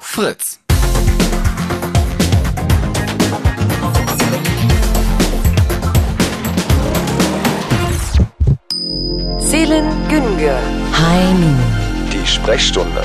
Fritz. Seelen Güngör. Heino. Die Sprechstunde.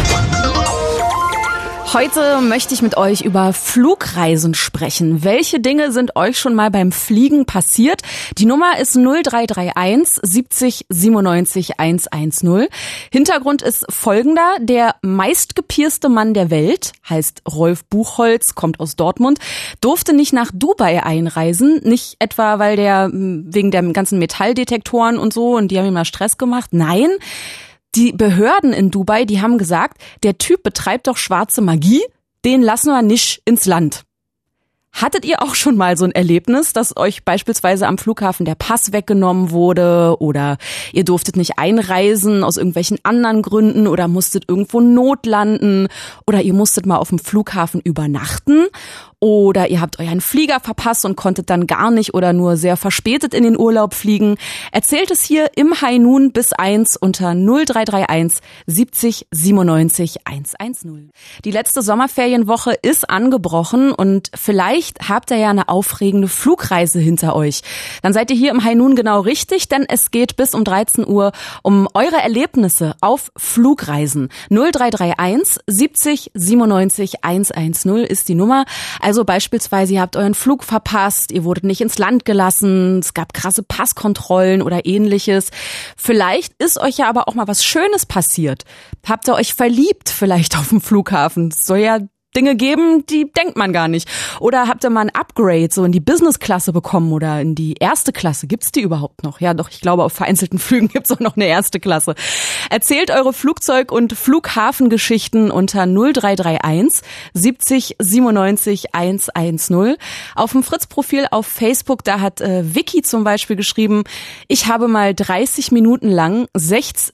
Heute möchte ich mit euch über Flugreisen sprechen. Welche Dinge sind euch schon mal beim Fliegen passiert? Die Nummer ist 0331 70 97 110. Hintergrund ist folgender. Der meistgepierste Mann der Welt, heißt Rolf Buchholz, kommt aus Dortmund, durfte nicht nach Dubai einreisen. Nicht etwa, weil der wegen der ganzen Metalldetektoren und so, und die haben ihm mal Stress gemacht. Nein. Die Behörden in Dubai, die haben gesagt, der Typ betreibt doch schwarze Magie, den lassen wir nicht ins Land. Hattet ihr auch schon mal so ein Erlebnis, dass euch beispielsweise am Flughafen der Pass weggenommen wurde oder ihr durftet nicht einreisen aus irgendwelchen anderen Gründen oder musstet irgendwo notlanden oder ihr musstet mal auf dem Flughafen übernachten? Oder ihr habt euren Flieger verpasst und konntet dann gar nicht oder nur sehr verspätet in den Urlaub fliegen. Erzählt es hier im High Noon bis 1 unter 0331 70 97 110. Die letzte Sommerferienwoche ist angebrochen und vielleicht habt ihr ja eine aufregende Flugreise hinter euch. Dann seid ihr hier im High Noon genau richtig, denn es geht bis um 13 Uhr um eure Erlebnisse auf Flugreisen. 0331 70 97 110 ist die Nummer. Also beispielsweise, ihr habt euren Flug verpasst, ihr wurdet nicht ins Land gelassen, es gab krasse Passkontrollen oder ähnliches. Vielleicht ist euch ja aber auch mal was Schönes passiert. Habt ihr euch verliebt vielleicht auf dem Flughafen? Es soll ja Dinge geben, die denkt man gar nicht. Oder habt ihr mal ein Upgrade so in die Business-Klasse bekommen oder in die erste Klasse? Gibt's die überhaupt noch? Ja, doch, ich glaube, auf vereinzelten Flügen gibt's auch noch eine erste Klasse. Erzählt eure Flugzeug- und Flughafengeschichten unter 0331 70 97 110. Auf dem Fritz-Profil auf Facebook, da hat Vicky zum Beispiel geschrieben, ich habe mal 30 Minuten lang 6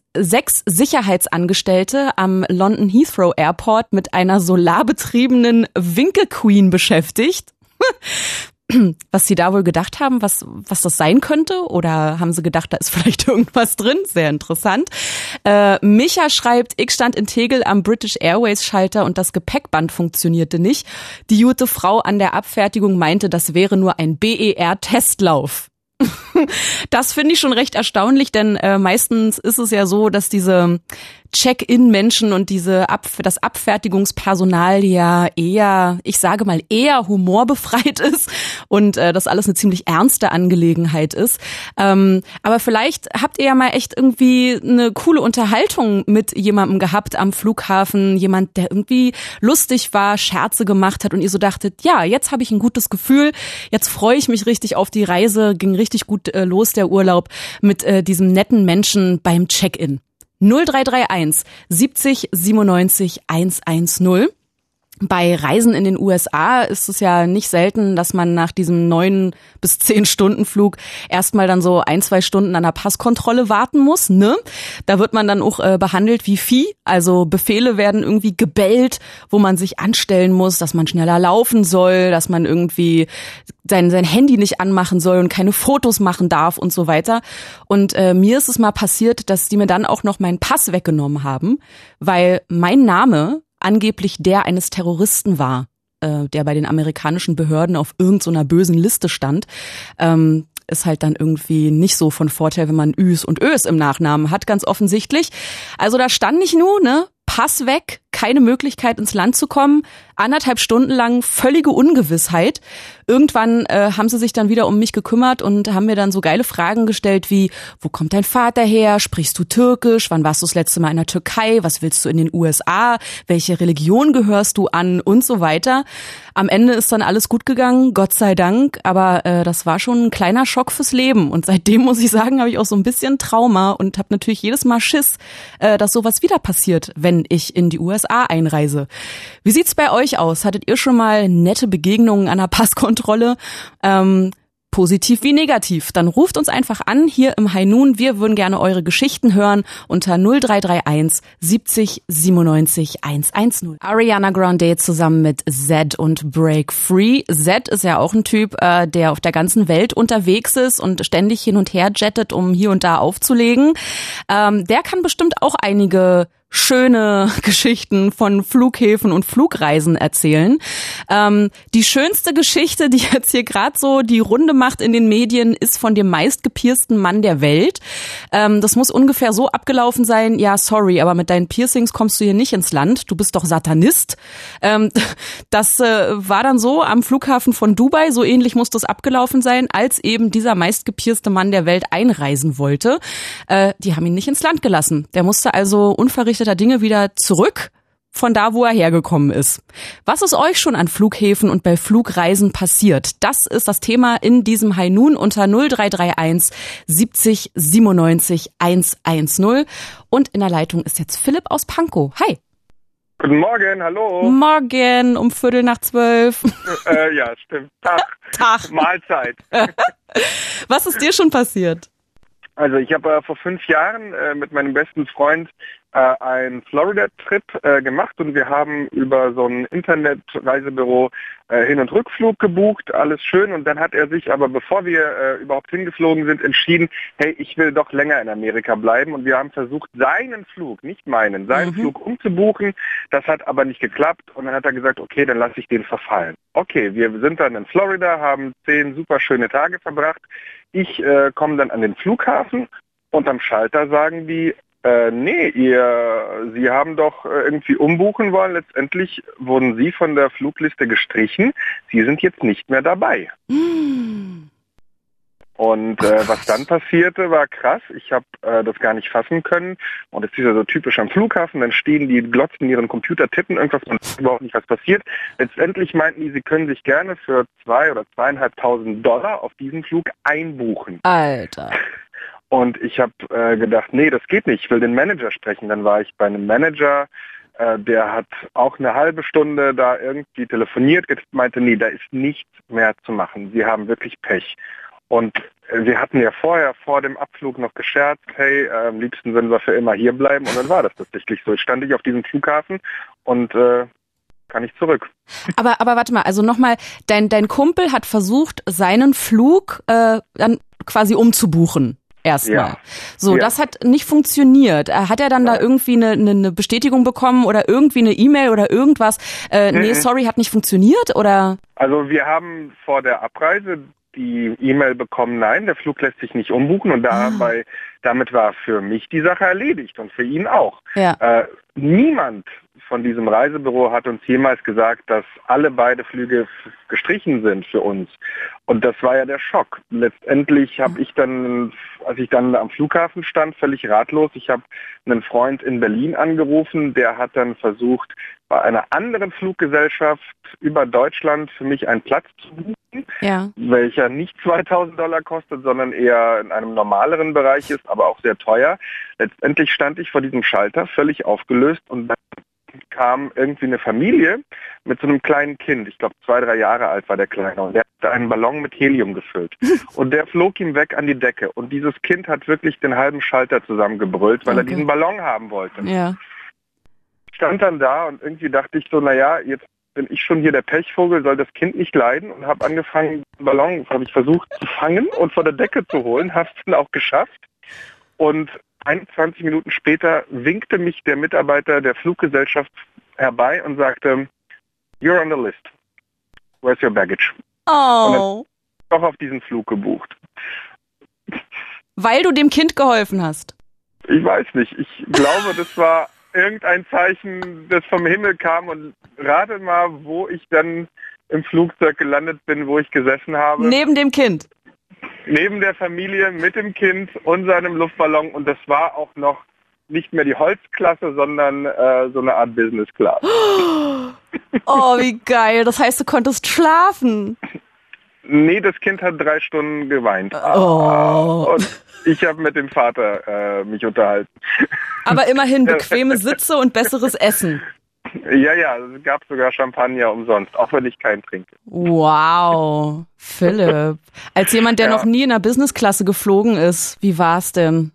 Sicherheitsangestellte am London Heathrow Airport mit einer solarbetriebenen Winkelqueen beschäftigt. Was sie da wohl gedacht haben, was das sein könnte, oder haben sie gedacht, da ist vielleicht irgendwas drin? Sehr interessant. Micha schreibt, ich stand in Tegel am British Airways Schalter und das Gepäckband funktionierte nicht. Die gute Frau an der Abfertigung meinte, das wäre nur ein BER-Testlauf. Das finde ich schon recht erstaunlich, denn meistens ist es ja so, dass diese Check-in-Menschen und das Abfertigungspersonal ja eher, ich sage mal, eher humorbefreit ist und das alles eine ziemlich ernste Angelegenheit ist. Aber vielleicht habt ihr ja mal echt irgendwie eine coole Unterhaltung mit jemandem gehabt am Flughafen, jemand, der irgendwie lustig war, Scherze gemacht hat und ihr so dachtet, ja, jetzt habe ich ein gutes Gefühl, jetzt freue ich mich richtig auf die Reise, ging richtig gut los der Urlaub mit diesem netten Menschen beim Check-in. 0331 70 97 110. Bei Reisen in den USA ist es ja nicht selten, dass man nach diesem 9 bis 10 Stunden Flug erstmal dann so 1-2 Stunden an der Passkontrolle warten muss, ne? Da wird man dann auch behandelt wie Vieh, also Befehle werden irgendwie gebellt, wo man sich anstellen muss, dass man schneller laufen soll, dass man irgendwie sein Handy nicht anmachen soll und keine Fotos machen darf und so weiter. Und mir ist es mal passiert, dass die mir dann auch noch meinen Pass weggenommen haben, weil mein Name angeblich der eines Terroristen war, der bei den amerikanischen Behörden auf irgendeiner bösen Liste stand. Ist halt dann irgendwie nicht so von Vorteil, wenn man Üs und Ös im Nachnamen hat, ganz offensichtlich. Also da stand ich nur, ne, Pass weg, keine Möglichkeit ins Land zu kommen, 1,5 Stunden lang völlige Ungewissheit. Irgendwann haben sie sich dann wieder um mich gekümmert und haben mir dann so geile Fragen gestellt wie, wo kommt dein Vater her, sprichst du Türkisch, wann warst du das letzte Mal in der Türkei, was willst du in den USA, welche Religion gehörst du an und so weiter. Am Ende ist dann alles gut gegangen, Gott sei Dank, aber das war schon ein kleiner Schock fürs Leben und seitdem, muss ich sagen, habe ich auch so ein bisschen Trauma und habe natürlich jedes Mal Schiss, dass sowas wieder passiert, wenn ich in die USA einreise. Wie sieht's bei euch aus? Hattet ihr schon mal nette Begegnungen an der Passkontrolle? Positiv wie negativ. Dann ruft uns einfach an hier im High Noon. Wir würden gerne eure Geschichten hören unter 0331 70 97 110. Ariana Grande zusammen mit Zedd und Break Free. Zedd ist ja auch ein Typ, der auf der ganzen Welt unterwegs ist und ständig hin und her jettet, um hier und da aufzulegen. Der kann bestimmt auch einige schöne Geschichten von Flughäfen und Flugreisen erzählen. Die schönste Geschichte, die jetzt hier gerade so die Runde macht in den Medien, ist von dem meistgepiersten Mann der Welt. Das muss ungefähr so abgelaufen sein, ja, sorry, aber mit deinen Piercings kommst du hier nicht ins Land, du bist doch Satanist. Das war dann so am Flughafen von Dubai, so ähnlich muss das abgelaufen sein, als eben dieser meistgepierste Mann der Welt einreisen wollte. Die haben ihn nicht ins Land gelassen. Der musste also unverrichteter Dinge wieder zurück von da, wo er hergekommen ist. Was ist euch schon an Flughäfen und bei Flugreisen passiert? Das ist das Thema in diesem High Noon unter 0331 70 97 110. Und in der Leitung ist jetzt Philipp aus Pankow. Hi. Guten Morgen, hallo. Morgen um 11:45. Ja, stimmt. Tag. Mahlzeit. Was ist dir schon passiert? Also ich habe vor 5 Jahren mit meinem besten Freund einen Florida-Trip gemacht und wir haben über so ein Internetreisebüro Hin- und Rückflug gebucht, alles schön. Und dann hat er sich aber, bevor wir überhaupt hingeflogen sind, entschieden, hey, ich will doch länger in Amerika bleiben. Und wir haben versucht, seinen Flug, nicht meinen, seinen Flug umzubuchen. Das hat aber nicht geklappt. Und dann hat er gesagt, okay, dann lasse ich den verfallen. Okay, wir sind dann in Florida, haben 10 super schöne Tage verbracht. Ich komme dann an den Flughafen und am Schalter sagen die, nee, Sie haben doch irgendwie umbuchen wollen. Letztendlich wurden Sie von der Flugliste gestrichen. Sie sind jetzt nicht mehr dabei. Und was dann passierte, war krass. Ich habe das gar nicht fassen können. Und es ist ja so typisch am Flughafen. Dann stehen die, glotzen in ihren Computer, tippen irgendwas, man weiß überhaupt nicht, was passiert. Letztendlich meinten die, sie können sich gerne für $2.000 oder $2.500 auf diesen Flug einbuchen. Alter. Und ich habe gedacht, nee, das geht nicht, ich will den Manager sprechen. Dann war ich bei einem Manager, der hat auch eine halbe Stunde da irgendwie telefoniert, meinte, nee, da ist nichts mehr zu machen. Sie haben wirklich Pech. Und wir hatten ja vorher, vor dem Abflug noch gescherzt, hey, am liebsten würden wir für immer hier bleiben. Und dann war das tatsächlich so. Jetzt stand ich auf diesem Flughafen und kann ich zurück. Aber warte mal, also nochmal, dein Kumpel hat versucht, seinen Flug dann quasi umzubuchen. Erstmal. Ja. So, Ja. Das hat nicht funktioniert. Hat er dann da irgendwie eine Bestätigung bekommen oder irgendwie eine E-Mail oder irgendwas? Nee, sorry, hat nicht funktioniert oder? Also wir haben vor der Abreise die E-Mail bekommen, nein, der Flug lässt sich nicht umbuchen und damit war für mich die Sache erledigt und für ihn auch. Ja. Niemand von diesem Reisebüro hat uns jemals gesagt, dass alle beide Flüge gestrichen sind für uns. Und das war ja der Schock. Letztendlich habe ich dann, als ich dann am Flughafen stand, völlig ratlos, ich habe einen Freund in Berlin angerufen, der hat dann versucht, bei einer anderen Fluggesellschaft über Deutschland für mich einen Platz zu buchen, Ja. welcher nicht $2.000 kostet, sondern eher in einem normaleren Bereich ist, aber auch sehr teuer. Letztendlich stand ich vor diesem Schalter, völlig aufgelöst und dann kam irgendwie eine Familie mit so einem kleinen Kind. Ich glaube, 2, 3 Jahre alt war der Kleine. Und der hatte einen Ballon mit Helium gefüllt. Und der flog ihm weg an die Decke. Und dieses Kind hat wirklich den halben Schalter zusammengebrüllt, weil er diesen Ballon haben wollte. Ja. Ich stand dann da und irgendwie dachte ich so, naja, jetzt bin ich schon hier der Pechvogel, soll das Kind nicht leiden und habe angefangen, den Ballon, habe ich versucht zu fangen und von der Decke zu holen, habe es dann auch geschafft. Und 21 Minuten später winkte mich der Mitarbeiter der Fluggesellschaft herbei und sagte, "You're on the list. Where's your baggage?" Oh. Und dann doch auf diesen Flug gebucht. Weil du dem Kind geholfen hast. Ich weiß nicht. Ich glaube, das war irgendein Zeichen, das vom Himmel kam und rate mal, wo ich dann im Flugzeug gelandet bin, wo ich gesessen habe. Neben dem Kind. Neben der Familie, mit dem Kind und seinem Luftballon und das war auch noch nicht mehr die Holzklasse, sondern so eine Art Business Class. Oh, wie geil. Das heißt, du konntest schlafen. Nee, das Kind hat 3 Stunden geweint. Oh. Und ich habe mit dem Vater mich unterhalten. Aber immerhin bequeme Sitze und besseres Essen. Ja, es gab sogar Champagner umsonst, auch wenn ich keinen trinke. Wow, Philipp. Als jemand, der noch nie in einer Businessklasse geflogen ist, wie war's denn?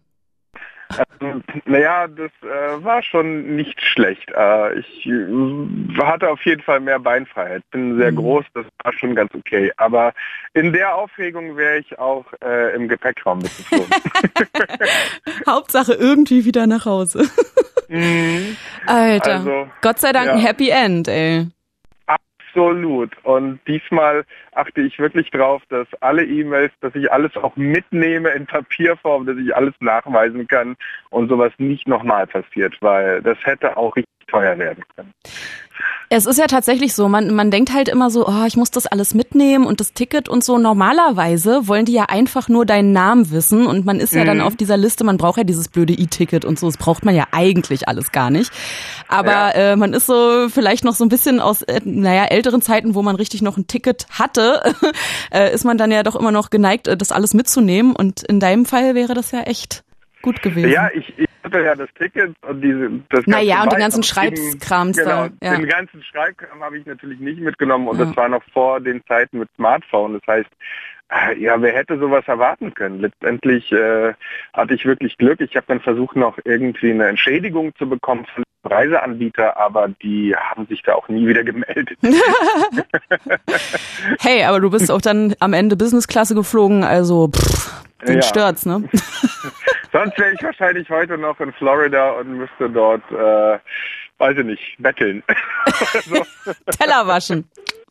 Naja, das war schon nicht schlecht. Ich hatte auf jeden Fall mehr Beinfreiheit. Bin sehr groß, das war schon ganz okay. Aber in der Aufregung wäre ich auch im Gepäckraum mitgeflogen. Hauptsache irgendwie wieder nach Hause. Alter, Also, Gott sei Dank ein Happy End, ey. Absolut. Und diesmal achte ich wirklich drauf, dass alle E-Mails, dass ich alles auch mitnehme in Papierform, dass ich alles nachweisen kann und sowas nicht nochmal passiert, weil das hätte auch richtig teuer werden können. Es ist ja tatsächlich so, man denkt halt immer so, oh, ich muss das alles mitnehmen und das Ticket und so. Normalerweise wollen die ja einfach nur deinen Namen wissen und man ist ja dann auf dieser Liste, man braucht ja dieses blöde E-Ticket und so, das braucht man ja eigentlich alles gar nicht. Aber man ist so vielleicht noch so ein bisschen aus, älteren Zeiten, wo man richtig noch ein Ticket hatte, ist man dann ja doch immer noch geneigt, das alles mitzunehmen und in deinem Fall wäre das ja echt gut gewesen. Ja, ich hatte ja das Ticket und das Naja, und den ganzen Schreibkrams genau, da. Ja. Den ganzen Schreibkram habe ich natürlich nicht mitgenommen und das war noch vor den Zeiten mit Smartphone. Das heißt, wer hätte sowas erwarten können? Letztendlich hatte ich wirklich Glück. Ich habe dann versucht, noch irgendwie eine Entschädigung zu bekommen von dem Reiseanbieter, aber die haben sich da auch nie wieder gemeldet. Hey, aber du bist auch dann am Ende Business-Klasse geflogen, also den stört's, ne? Sonst wäre ich wahrscheinlich heute noch in Florida und müsste dort, weiß ich nicht, betteln. So. Teller waschen.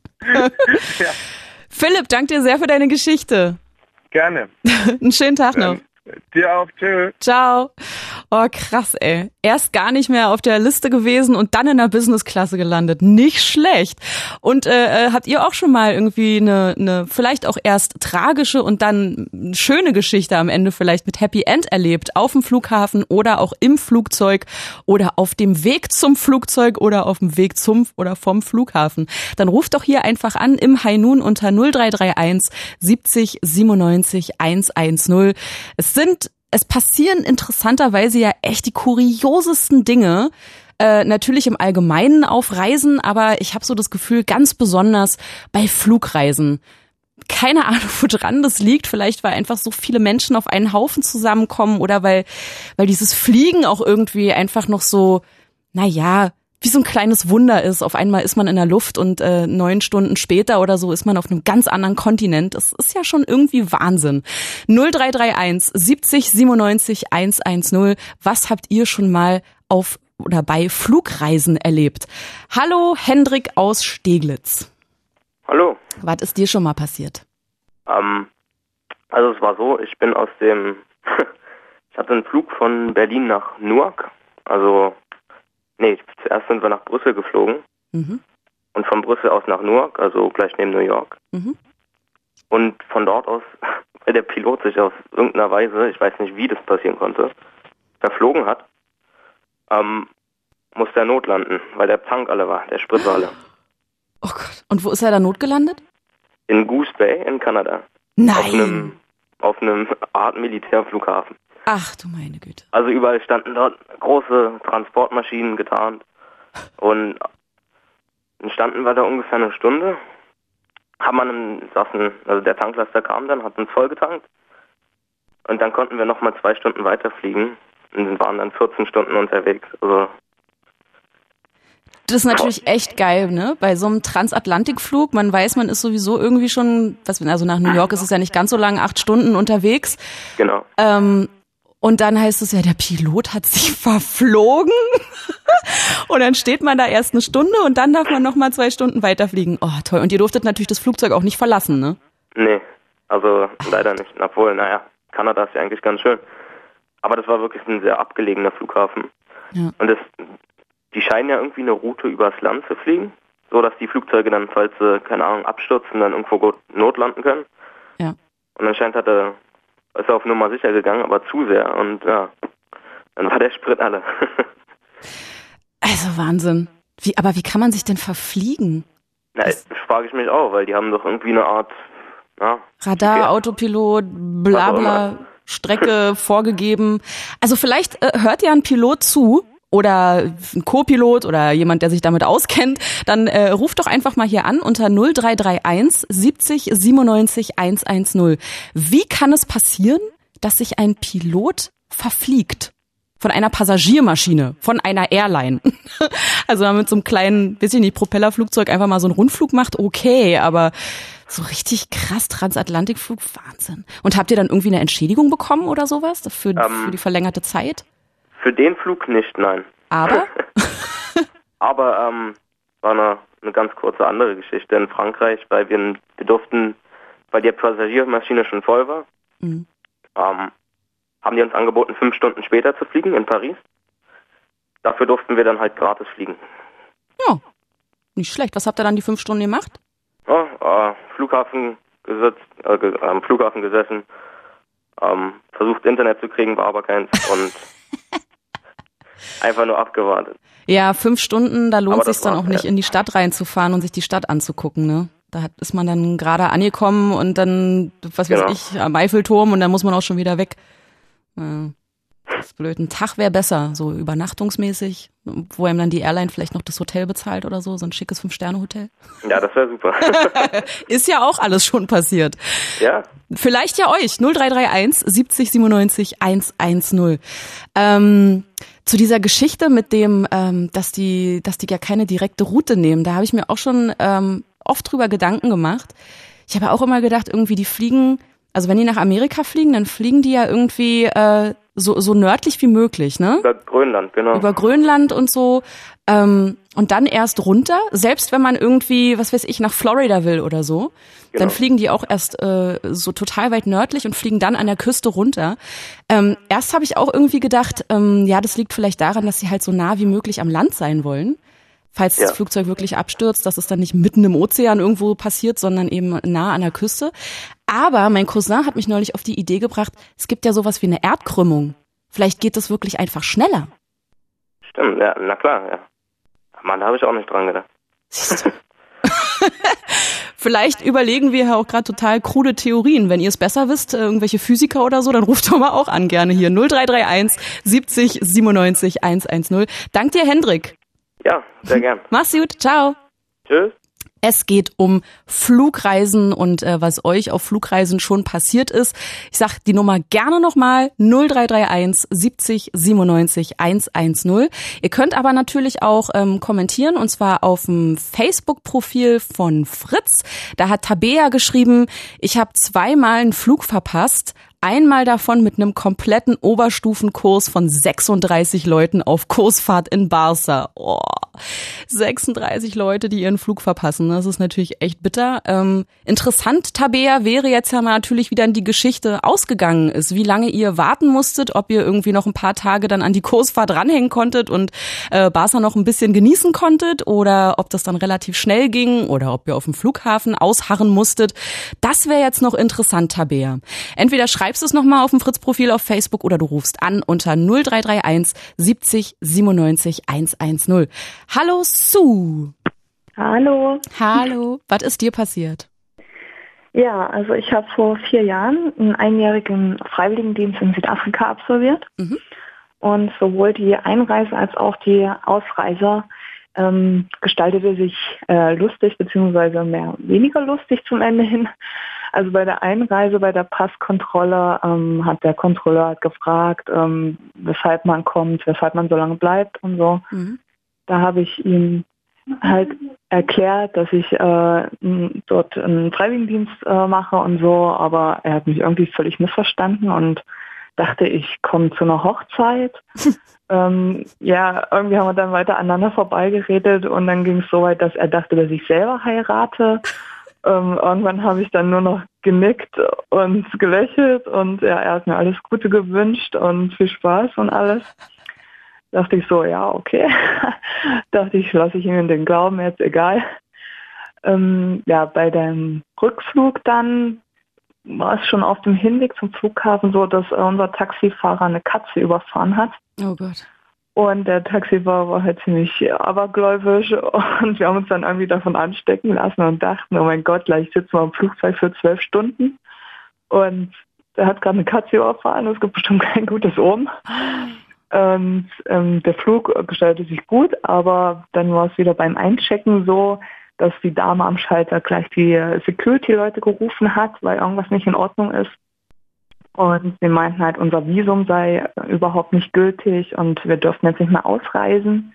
Philipp, danke dir sehr für deine Geschichte. Gerne. Einen schönen Tag noch. Dir auch. Tschö. Ciao. Oh, krass, ey. Erst gar nicht mehr auf der Liste gewesen und dann in der Business-Klasse gelandet. Nicht schlecht. Und habt ihr auch schon mal irgendwie eine vielleicht auch erst tragische und dann schöne Geschichte am Ende vielleicht mit Happy End erlebt? Auf dem Flughafen oder auch im Flugzeug oder auf dem Weg zum Flugzeug oder auf dem Weg zum oder vom Flughafen? Dann ruft doch hier einfach an im High Noon unter 0331 70 97 110. Es passieren interessanterweise ja echt die kuriosesten Dinge, natürlich im Allgemeinen auf Reisen, aber ich habe so das Gefühl, ganz besonders bei Flugreisen. Keine Ahnung, woran das liegt. Vielleicht, weil einfach so viele Menschen auf einen Haufen zusammenkommen oder weil dieses Fliegen auch irgendwie einfach noch so, wie so ein kleines Wunder ist. Auf einmal ist man in der Luft und 9 Stunden später oder so ist man auf einem ganz anderen Kontinent. Das ist ja schon irgendwie Wahnsinn. 0331 70 97 110. Was habt ihr schon mal auf oder bei Flugreisen erlebt? Hallo, Hendrik aus Steglitz. Hallo. Was ist dir schon mal passiert? Also es war so, ich hatte einen Flug von Berlin nach Newark. Zuerst sind wir nach Brüssel geflogen und von Brüssel aus nach Newark, also gleich neben New York. Und von dort aus, weil der Pilot sich aus irgendeiner Weise, ich weiß nicht, wie das passieren konnte, verflogen hat, musste er notlanden, weil der Tank alle war, der Sprit war alle. Oh Gott. Und wo ist er da notgelandet? In Goose Bay in Kanada. Nein. Auf einem Art Militärflughafen. Ach du meine Güte. Also überall standen dort große Transportmaschinen getarnt und dann standen wir da ungefähr eine Stunde, also der Tanklaster kam dann, hat uns vollgetankt und dann konnten wir nochmal 2 Stunden weiterfliegen und waren dann 14 Stunden unterwegs. Also das ist natürlich echt geil, ne? Bei so einem Transatlantikflug, man weiß, man ist sowieso irgendwie schon, also nach New York ist es ja nicht ganz so lang, 8 Stunden unterwegs. Genau. Und dann heißt es ja, der Pilot hat sich verflogen. Und dann steht man da erst eine Stunde und dann darf man nochmal 2 Stunden weiterfliegen. Oh, toll. Und ihr durftet natürlich das Flugzeug auch nicht verlassen, ne? Nee, also leider nicht. Obwohl, Kanada ist ja eigentlich ganz schön. Aber das war wirklich ein sehr abgelegener Flughafen. Ja. Und die scheinen ja irgendwie eine Route übers Land zu fliegen, so dass die Flugzeuge dann, falls sie, keine Ahnung, abstürzen, dann irgendwo notlanden können. Ja. Und anscheinend ist er auf Nummer sicher gegangen, aber zu sehr. Und ja, dann war der Sprit alle. Also Wahnsinn. Aber wie kann man sich denn verfliegen? Das frage ich mich auch, weil die haben doch irgendwie eine Art Radar, Autopilot, blabla, Strecke vorgegeben. Also vielleicht hört ja ein Pilot zu oder ein Co-Pilot oder jemand, der sich damit auskennt, dann ruft doch einfach mal hier an unter 0331 70 97 110. Wie kann es passieren, dass sich ein Pilot verfliegt? Von einer Passagiermaschine, von einer Airline. Also wenn man mit so einem kleinen, Propellerflugzeug einfach mal so einen Rundflug macht, okay, aber so richtig krass Transatlantikflug, Wahnsinn. Und habt ihr dann irgendwie eine Entschädigung bekommen oder sowas für die verlängerte Zeit? Für den Flug nicht, nein. Aber? Aber war eine ganz kurze andere Geschichte in Frankreich, weil wir durften, weil die Passagiermaschine schon voll war, haben die uns angeboten, 5 Stunden später zu fliegen in Paris. Dafür durften wir dann halt gratis fliegen. Ja, nicht schlecht. Was habt ihr dann die 5 Stunden gemacht? Ja, Flughafen gesessen, versucht Internet zu kriegen, war aber keins und einfach nur abgewartet. Ja, 5 Stunden, da lohnt es sich dann auch nicht, in die Stadt reinzufahren und sich die Stadt anzugucken, ne? Da ist man dann gerade angekommen und dann, was weiß ich, am Eiffelturm und dann muss man auch schon wieder weg. Das ist blöd. Ein Tag wäre besser, so übernachtungsmäßig, wo einem dann die Airline vielleicht noch das Hotel bezahlt oder so ein schickes 5-Sterne-Hotel. Ja, das wäre super. Ist ja auch alles schon passiert. Ja. Vielleicht ja euch, 0331 70 97 110. Zu dieser Geschichte mit dem, dass die ja keine direkte Route nehmen, da habe ich mir auch schon oft drüber Gedanken gemacht. Ich habe auch immer gedacht, irgendwie die fliegen, also wenn die nach Amerika fliegen, dann fliegen die ja irgendwie so nördlich wie möglich, ne? Über Grönland, genau. Über Grönland und so. Und dann erst runter, selbst wenn man irgendwie, was weiß ich, nach Florida will oder so, dann fliegen die auch erst so total weit nördlich und fliegen dann an der Küste runter. Erst habe ich auch irgendwie gedacht, ja, das liegt vielleicht daran, dass sie halt so nah wie möglich am Land sein wollen. Falls das Flugzeug wirklich abstürzt, dass es dann nicht mitten im Ozean irgendwo passiert, sondern eben nah an der Küste. Aber mein Cousin hat mich neulich auf die Idee gebracht, es gibt ja sowas wie eine Erdkrümmung. Vielleicht geht das wirklich einfach schneller. Stimmt, ja, na klar, ja. Mann, da habe ich auch nicht dran gedacht. Siehst du? Vielleicht überlegen wir ja auch gerade total krude Theorien. Wenn ihr es besser wisst, irgendwelche Physiker oder so, dann ruft doch mal auch an, gerne hier. 0331 70 97 110. Dank dir, Hendrik. Ja, sehr gern. Mach's gut, ciao. Tschüss. Es geht um Flugreisen und was euch auf Flugreisen schon passiert ist. Ich sag die Nummer gerne nochmal, 0331 70 97 110. Ihr könnt aber natürlich auch kommentieren, und zwar auf dem Facebook-Profil von Fritz. Da hat Tabea geschrieben, ich habe 2-mal einen Flug verpasst. Einmal davon mit einem kompletten Oberstufenkurs von 36 Leuten auf Kursfahrt in Barca. Oh, 36 Leute, die ihren Flug verpassen. Das ist natürlich echt bitter. Interessant, Tabea, wäre jetzt ja natürlich, wie dann die Geschichte ausgegangen ist. Wie lange ihr warten musstet, ob ihr irgendwie noch ein paar Tage dann an die Kursfahrt ranhängen konntet und Barca noch ein bisschen genießen konntet oder ob das dann relativ schnell ging oder ob ihr auf dem Flughafen ausharren musstet. Das wäre jetzt noch interessant, Tabea. Entweder schreibst du es nochmal auf dem Fritz-Profil auf Facebook oder du rufst an unter 0331 70 97 110. Hallo Sue. Hallo. Hallo. Was ist dir passiert? Ja, also ich habe vor 4 Jahren einen einjährigen Freiwilligendienst in Südafrika absolviert. Und sowohl die Einreise als auch die Ausreise gestaltete sich lustig bzw. weniger lustig zum Ende hin. Also bei der Einreise, bei der Passkontrolle hat der Kontrolleur gefragt, weshalb man kommt, weshalb man so lange bleibt und so. Da habe ich ihm halt erklärt, dass ich dort einen Freiwilligendienst mache und so, aber er hat mich irgendwie völlig missverstanden und dachte, ich komme zu einer Hochzeit. Ja, irgendwie haben wir dann weiter aneinander vorbeigeredet und dann ging es so weit, dass er dachte, dass ich selber heirate. Irgendwann habe ich dann nur noch genickt und gelächelt und ja, er hat mir alles Gute gewünscht und viel Spaß und alles. Dachte ich so, ja, okay. Dachte ich, lasse ich ihm in den Glauben, jetzt egal. Ja, bei dem Rückflug dann war es schon auf dem Hinweg zum Flughafen so, dass unser Taxifahrer eine Katze überfahren hat. Oh Gott. Und der Taxifahrer war halt ziemlich abergläubisch und wir haben uns dann irgendwie davon anstecken lassen und dachten, oh mein Gott, gleich sitzen wir im Flugzeug für 12 Stunden. Und der hat gerade eine Katze überfahren, es gibt bestimmt kein gutes Omen. Und der Flug gestaltete sich gut, aber dann war es wieder beim Einchecken so, dass die Dame am Schalter gleich die Security-Leute gerufen hat, weil irgendwas nicht in Ordnung ist. Und sie meinten halt, unser Visum sei überhaupt nicht gültig und wir dürften jetzt nicht mehr ausreisen.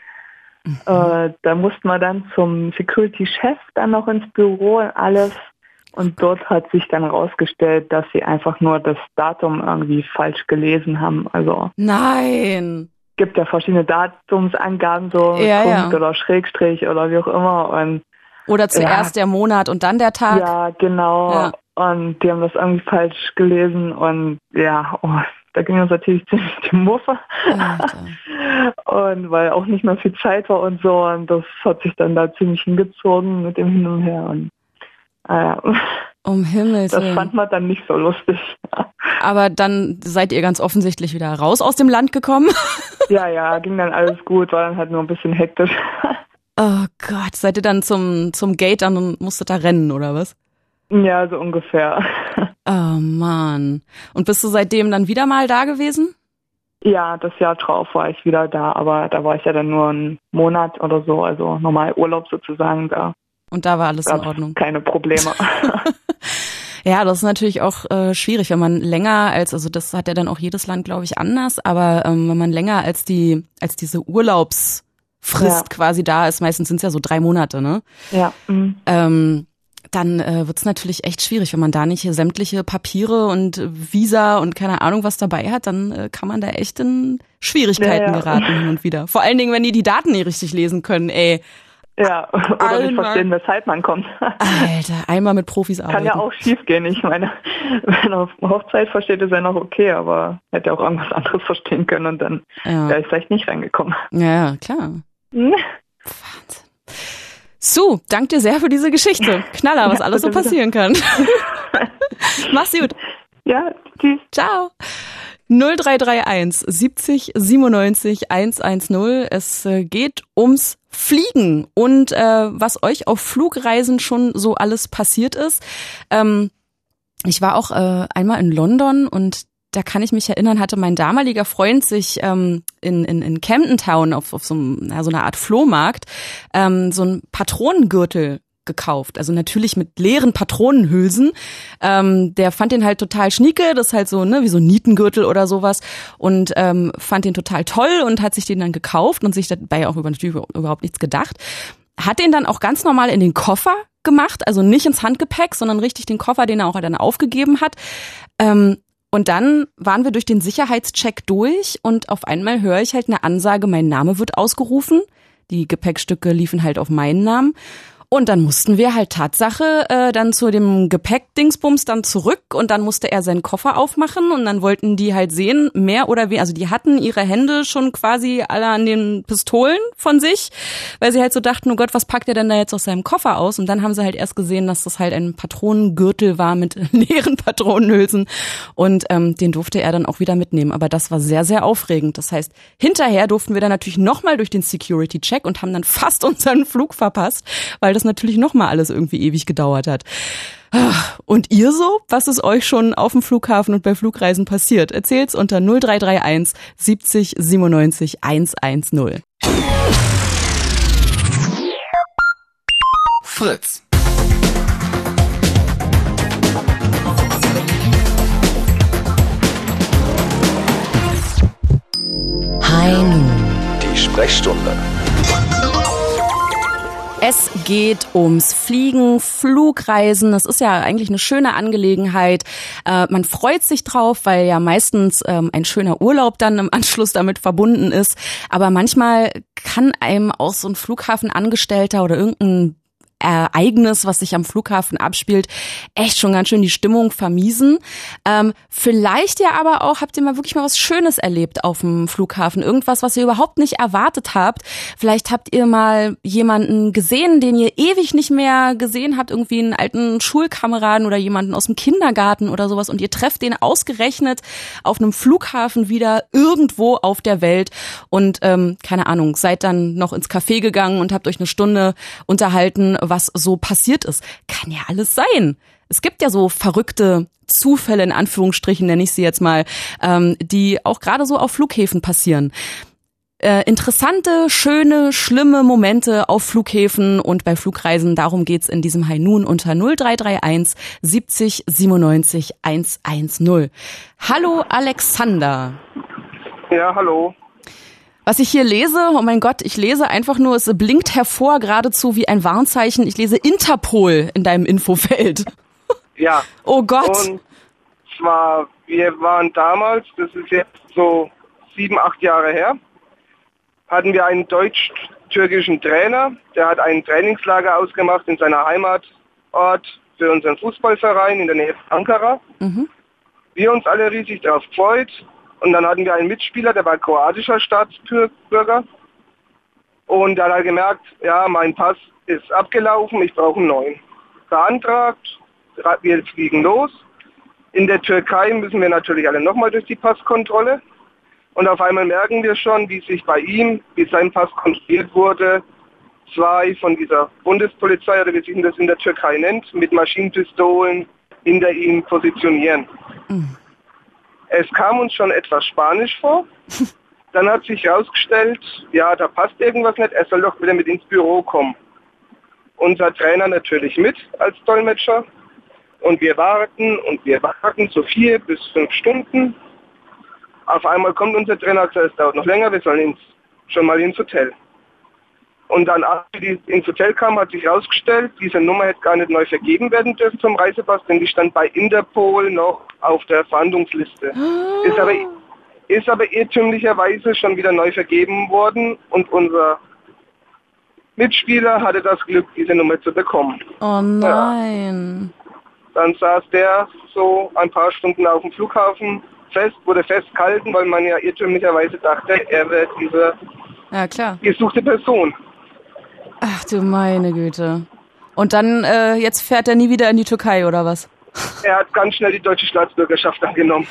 Da mussten wir dann zum Security-Chef dann noch ins Büro und alles. Und dort hat sich dann rausgestellt, dass sie einfach nur das Datum irgendwie falsch gelesen haben. Also Nein. gibt ja verschiedene Datumsangaben, so Punkt oder Schrägstrich oder wie auch immer. Und oder zuerst der Monat und dann der Tag. Ja, genau. Ja. Und die haben das irgendwie falsch gelesen und da ging uns natürlich ziemlich die Muffe. Und weil auch nicht mehr viel Zeit war und so, und das hat sich dann da ziemlich hingezogen mit dem Hin und Her. Und um Himmels Willen. Das fand man dann nicht so lustig. Aber dann seid ihr ganz offensichtlich wieder raus aus dem Land gekommen? Ja, ging dann alles gut, war dann halt nur ein bisschen hektisch. Oh Gott, seid ihr dann zum Gate dann und musstet da rennen, oder was? Ja, so ungefähr. Oh Mann. Und bist du seitdem dann wieder mal da gewesen? Ja, das Jahr drauf war ich wieder da, aber da war ich ja dann nur einen Monat oder so, also normal Urlaub sozusagen da. Und da war alles in Ordnung? Keine Probleme. Ja, das ist natürlich auch schwierig, wenn man länger also das hat ja dann auch jedes Land, glaube ich, anders, aber wenn man länger als diese Urlaubsfrist quasi da ist, meistens sind es ja so 3 Monate, ne? Ja. Dann wird's natürlich echt schwierig, wenn man da nicht sämtliche Papiere und Visa und keine Ahnung was dabei hat, dann kann man da echt in Schwierigkeiten geraten hin und wieder. Vor allen Dingen, wenn die Daten nicht richtig lesen können, ey. Ja, oder nicht verstehen, weshalb man kommt. Alter, einmal mit Profis arbeiten. Kann ja auch schief gehen. Ich meine, wenn er auf Hochzeit versteht, ist ja noch okay, aber hätte auch irgendwas anderes verstehen können und dann wäre ich vielleicht nicht reingekommen. Ja, klar. Wahnsinn. Sue, danke dir sehr für diese Geschichte. Knaller, was alles so passieren kann. Mach's gut. Ja, tschüss. Ciao. 0331 70 97 110. Es geht ums Fliegen und was euch auf Flugreisen schon so alles passiert ist. Ich war auch einmal in London und da kann ich mich erinnern, hatte mein damaliger Freund sich in Camden Town auf so einer Art Flohmarkt so einen Patronengürtel gekauft. Also natürlich mit leeren Patronenhülsen. Der fand den halt total schnieke, das ist halt so, ne, wie so ein Nietengürtel oder sowas, und fand den total toll und hat sich den dann gekauft und sich dabei auch natürlich überhaupt nichts gedacht. Hat den dann auch ganz normal in den Koffer gemacht, also nicht ins Handgepäck, sondern richtig den Koffer, den er auch dann aufgegeben hat. Und dann waren wir durch den Sicherheitscheck durch und auf einmal höre ich halt eine Ansage, mein Name wird ausgerufen. Die Gepäckstücke liefen halt auf meinen Namen. Und dann mussten wir halt Tatsache dann zu dem Gepäckdingsbums dann zurück und dann musste er seinen Koffer aufmachen und dann wollten die halt sehen, mehr oder weniger, also die hatten ihre Hände schon quasi alle an den Pistolen von sich, weil sie halt so dachten, oh Gott, was packt er denn da jetzt aus seinem Koffer aus? Und dann haben sie halt erst gesehen, dass das halt ein Patronengürtel war mit leeren Patronenhülsen und den durfte er dann auch wieder mitnehmen. Aber das war sehr, sehr aufregend. Das heißt, hinterher durften wir dann natürlich nochmal durch den Security-Check und haben dann fast unseren Flug verpasst, weil das natürlich nochmal alles irgendwie ewig gedauert hat. Und ihr so? Was ist euch schon auf dem Flughafen und bei Flugreisen passiert? Erzählt's unter 0331 70 97 110. Fritz. High Noon. Die Sprechstunde. Es geht ums Fliegen, Flugreisen. Das ist ja eigentlich eine schöne Angelegenheit. Man freut sich drauf, weil ja meistens ein schöner Urlaub dann im Anschluss damit verbunden ist. Aber manchmal kann einem auch so ein Flughafenangestellter oder irgendein Ereignis, was sich am Flughafen abspielt, echt schon ganz schön die Stimmung vermiesen. Vielleicht ja aber auch, habt ihr mal wirklich mal was Schönes erlebt auf dem Flughafen? Irgendwas, was ihr überhaupt nicht erwartet habt. Vielleicht habt ihr mal jemanden gesehen, den ihr ewig nicht mehr gesehen habt, irgendwie einen alten Schulkameraden oder jemanden aus dem Kindergarten oder sowas, und ihr trefft den ausgerechnet auf einem Flughafen wieder irgendwo auf der Welt und keine Ahnung, seid dann noch ins Café gegangen und habt euch eine Stunde unterhalten, was so passiert ist. Kann ja alles sein. Es gibt ja so verrückte Zufälle, in Anführungsstrichen nenne ich sie jetzt mal, die auch gerade so auf Flughäfen passieren. Interessante, schöne, schlimme Momente auf Flughäfen und bei Flugreisen, darum geht's in diesem High Noon unter 0331 70 97 110. Hallo Alexander. Ja, hallo. Was ich hier lese, oh mein Gott, ich lese einfach nur, es blinkt hervor, geradezu wie ein Warnzeichen. Ich lese Interpol in deinem Infofeld. Ja. Oh Gott. Und zwar, wir waren damals, das ist jetzt so 7, 8 Jahre her, hatten wir einen deutsch-türkischen Trainer, der hat ein Trainingslager ausgemacht in seiner Heimatort für unseren Fußballverein in der Nähe von Ankara. Wir uns alle riesig darauf gefreut. Und dann hatten wir einen Mitspieler, der war kroatischer Staatsbürger. Und da hat er gemerkt, ja, mein Pass ist abgelaufen, ich brauche einen neuen. Beantragt, wir fliegen los. In der Türkei müssen wir natürlich alle nochmal durch die Passkontrolle. Und auf einmal merken wir schon, wie sich bei ihm, wie sein Pass kontrolliert wurde, 2 von dieser Bundespolizei, oder wie sich das in der Türkei nennt, mit Maschinenpistolen hinter ihm positionieren. Es kam uns schon etwas spanisch vor. Dann hat sich herausgestellt, ja, da passt irgendwas nicht, er soll doch wieder mit ins Büro kommen. Unser Trainer natürlich mit als Dolmetscher. Und wir warten so 4 bis 5 Stunden. Auf einmal kommt unser Trainer und sagt, es dauert noch länger, wir sollen schon mal ins Hotel. Und dann, als wir ins Hotel kamen, hat sich herausgestellt, diese Nummer hätte gar nicht neu vergeben werden dürfen zum Reisepass, denn die stand bei Interpol noch auf der Verhandlungsliste. Ist aber irrtümlicherweise schon wieder neu vergeben worden und unser Mitspieler hatte das Glück, diese Nummer zu bekommen. Oh nein. Ja. Dann saß der so ein paar Stunden auf dem Flughafen wurde festgehalten, weil man ja irrtümlicherweise dachte, er wäre diese gesuchte Person. Ach du meine Güte. Und dann, jetzt fährt er nie wieder in die Türkei, oder was? Er hat ganz schnell die deutsche Staatsbürgerschaft angenommen.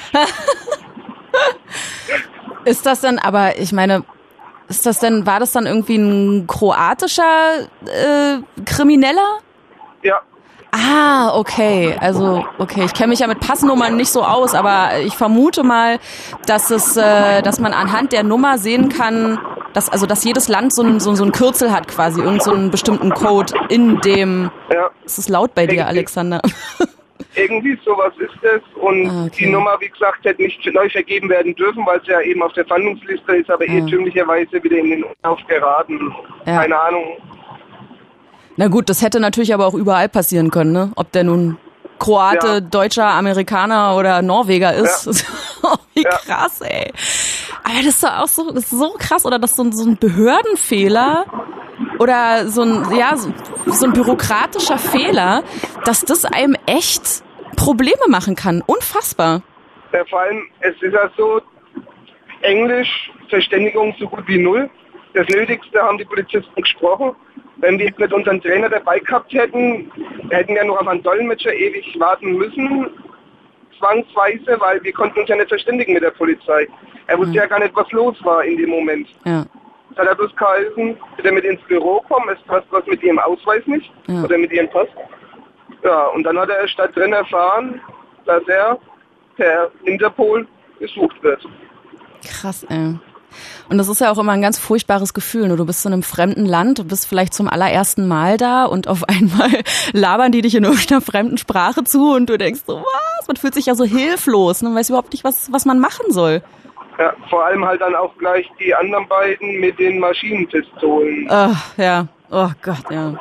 Ist das denn, aber ich meine, war das dann irgendwie ein kroatischer Krimineller? Ja. Ah, okay. Also, okay, ich kenne mich ja mit Passnummern nicht so aus, aber ich vermute mal, dass man anhand der Nummer sehen kann, dass jedes Land so ein Kürzel hat quasi, irgend so einen bestimmten Code in dem. Ja. Es ist laut bei dir, Alexander. Irgendwie sowas ist es und die Nummer, wie gesagt, hätte nicht neu vergeben werden dürfen, weil es ja eben auf der Fahndungsliste ist, aber irrtümlicherweise wieder in den Umlauf geraten. Ja. Keine Ahnung. Na gut, das hätte natürlich aber auch überall passieren können, ne? Ob der nun Kroate, Deutscher, Amerikaner oder Norweger ist. Ja. Wie krass, ey. Aber das ist doch auch so krass, oder dass so ein Behördenfehler oder so ein bürokratischer Fehler, dass das einem echt Probleme machen kann. Unfassbar. Ja, vor allem, es ist ja so, Englisch, Verständigung so gut wie null. Das Nötigste haben die Polizisten gesprochen. Wenn wir mit unserem Trainer dabei gehabt hätten wir noch auf einen Dolmetscher ewig warten müssen, zwangsweise, weil wir konnten uns ja nicht verständigen mit der Polizei. Er wusste ja gar nicht, was los war in dem Moment. Ja. Das hat er bloß gehalten, bitte mit ins Büro kommen, es passt was mit ihrem Ausweis nicht oder mit ihrem Pass. Ja, und dann hat er statt drin erfahren, dass er per Interpol gesucht wird. Krass, ey. Und das ist ja auch immer ein ganz furchtbares Gefühl. Du bist in einem fremden Land, du bist vielleicht zum allerersten Mal da und auf einmal labern die dich in irgendeiner fremden Sprache zu und du denkst so, was? Man fühlt sich ja so hilflos, ne? Man weiß überhaupt nicht, was man machen soll. Ja, vor allem halt dann auch gleich die anderen beiden mit den Maschinenpistolen. Ach, ja. Oh Gott, ja.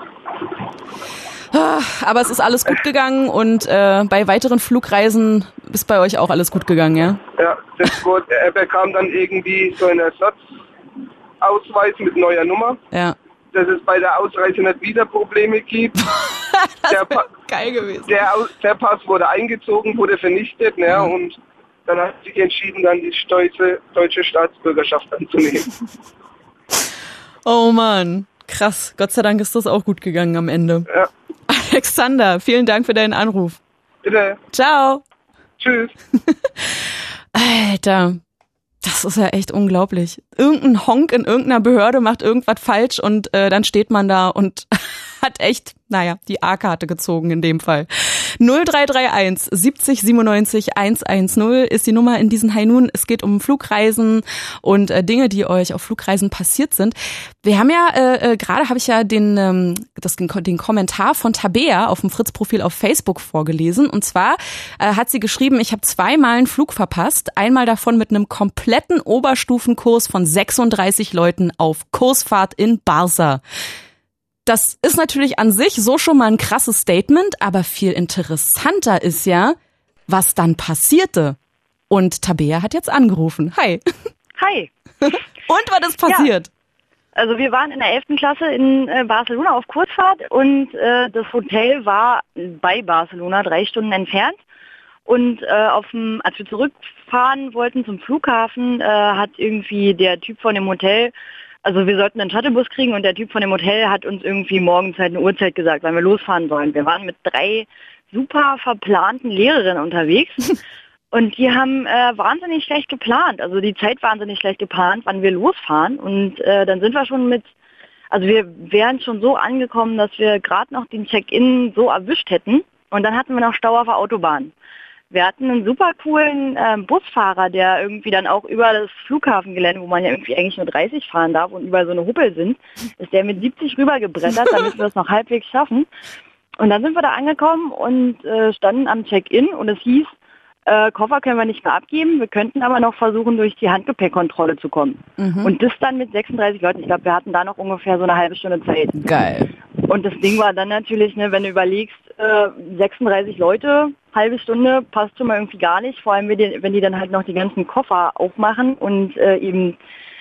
Aber es ist alles gut gegangen und bei weiteren Flugreisen ist bei euch auch alles gut gegangen, ja? Ja, er bekam dann irgendwie so einen Ersatzausweis mit neuer Nummer. Ja. Dass es bei der Ausreise nicht wieder Probleme gibt. Das wäre geil gewesen. Der Pass wurde eingezogen, wurde vernichtet, ne? Und dann hat sich entschieden, dann die deutsche Staatsbürgerschaft anzunehmen. Oh Mann, krass. Gott sei Dank ist das auch gut gegangen am Ende. Ja. Alexander, vielen Dank für deinen Anruf. Bitte. Ciao. Tschüss. Alter, das ist ja echt unglaublich. Irgendein Honk in irgendeiner Behörde macht irgendwas falsch und dann steht man da und hat echt, die A-Karte gezogen in dem Fall. 0331 70 97 110 ist die Nummer in diesen High Noon. Es geht um Flugreisen und Dinge, die euch auf Flugreisen passiert sind. Wir haben ja, gerade habe ich ja den Kommentar von Tabea auf dem Fritz-Profil auf Facebook vorgelesen. Und zwar hat sie geschrieben, ich habe 2-mal einen Flug verpasst. Einmal davon mit einem kompletten Oberstufenkurs von 36 Leuten auf Kursfahrt in Barca. Das ist natürlich an sich so schon mal ein krasses Statement, aber viel interessanter ist ja, was dann passierte. Und Tabea hat jetzt angerufen. Hi. Hi. Und was ist passiert? Also wir waren in der 11. Klasse in Barcelona auf Kurzfahrt und das Hotel war bei Barcelona 3 Stunden entfernt. Und als wir zurückfahren wollten zum Flughafen, hat irgendwie der Typ von dem Hotel, also wir sollten einen Shuttlebus kriegen und der Typ von dem Hotel hat uns irgendwie morgens halt eine Uhrzeit gesagt, wann wir losfahren sollen. Wir waren mit 3 super verplanten Lehrerinnen unterwegs und die haben wahnsinnig schlecht geplant, also die Zeit wahnsinnig schlecht geplant, wann wir losfahren. Und dann sind wir schon also wir wären schon so angekommen, dass wir gerade noch den Check-in so erwischt hätten und dann hatten wir noch Stau auf der Autobahn. Wir hatten einen super coolen Busfahrer, der irgendwie dann auch über das Flughafengelände, wo man ja irgendwie eigentlich nur 30 fahren darf und überall so eine Huppel sind, ist der mit 70 rübergebrettert, damit wir es noch halbwegs schaffen. Und dann sind wir da angekommen und standen am Check-in und es hieß, Koffer können wir nicht mehr abgeben, wir könnten aber noch versuchen, durch die Handgepäckkontrolle zu kommen. Mhm. Und das dann mit 36 Leuten. Ich glaube, wir hatten da noch ungefähr so eine halbe Stunde Zeit. Geil. Und das Ding war dann natürlich, ne, wenn du überlegst, 36 Leute, halbe Stunde, passt schon mal irgendwie gar nicht. Vor allem, wenn die dann halt noch die ganzen Koffer aufmachen und eben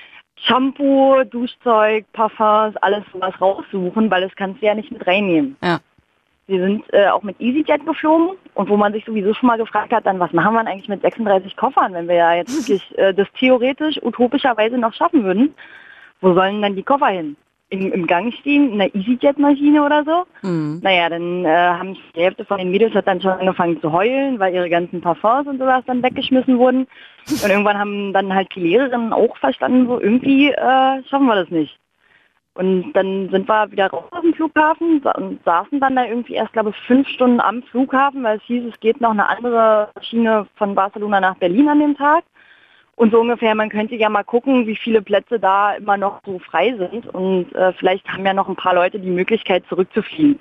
Shampoo, Duschzeug, Parfums, alles sowas raussuchen, weil das kannst du ja nicht mit reinnehmen. Ja. Wir sind auch mit EasyJet geflogen und wo man sich sowieso schon mal gefragt hat, dann was machen wir eigentlich mit 36 Koffern, wenn wir ja jetzt wirklich das theoretisch, utopischerweise noch schaffen würden. Wo sollen dann die Koffer hin? Im Gang stehen, in einer EasyJet-Maschine oder so? Mhm. Naja, dann haben die Hälfte von den Mädels hat dann schon angefangen zu heulen, weil ihre ganzen Parfums und sowas dann weggeschmissen wurden. Und irgendwann haben dann halt die Lehrerinnen auch verstanden, so irgendwie schaffen wir das nicht. Und dann sind wir wieder raus aus dem Flughafen und saßen dann da irgendwie erst, glaube ich, 5 Stunden am Flughafen, weil es hieß, es geht noch eine andere Schiene von Barcelona nach Berlin an dem Tag. Und so ungefähr, man könnte ja mal gucken, wie viele Plätze da immer noch so frei sind. Und vielleicht haben ja noch ein paar Leute die Möglichkeit, zurückzufliegen.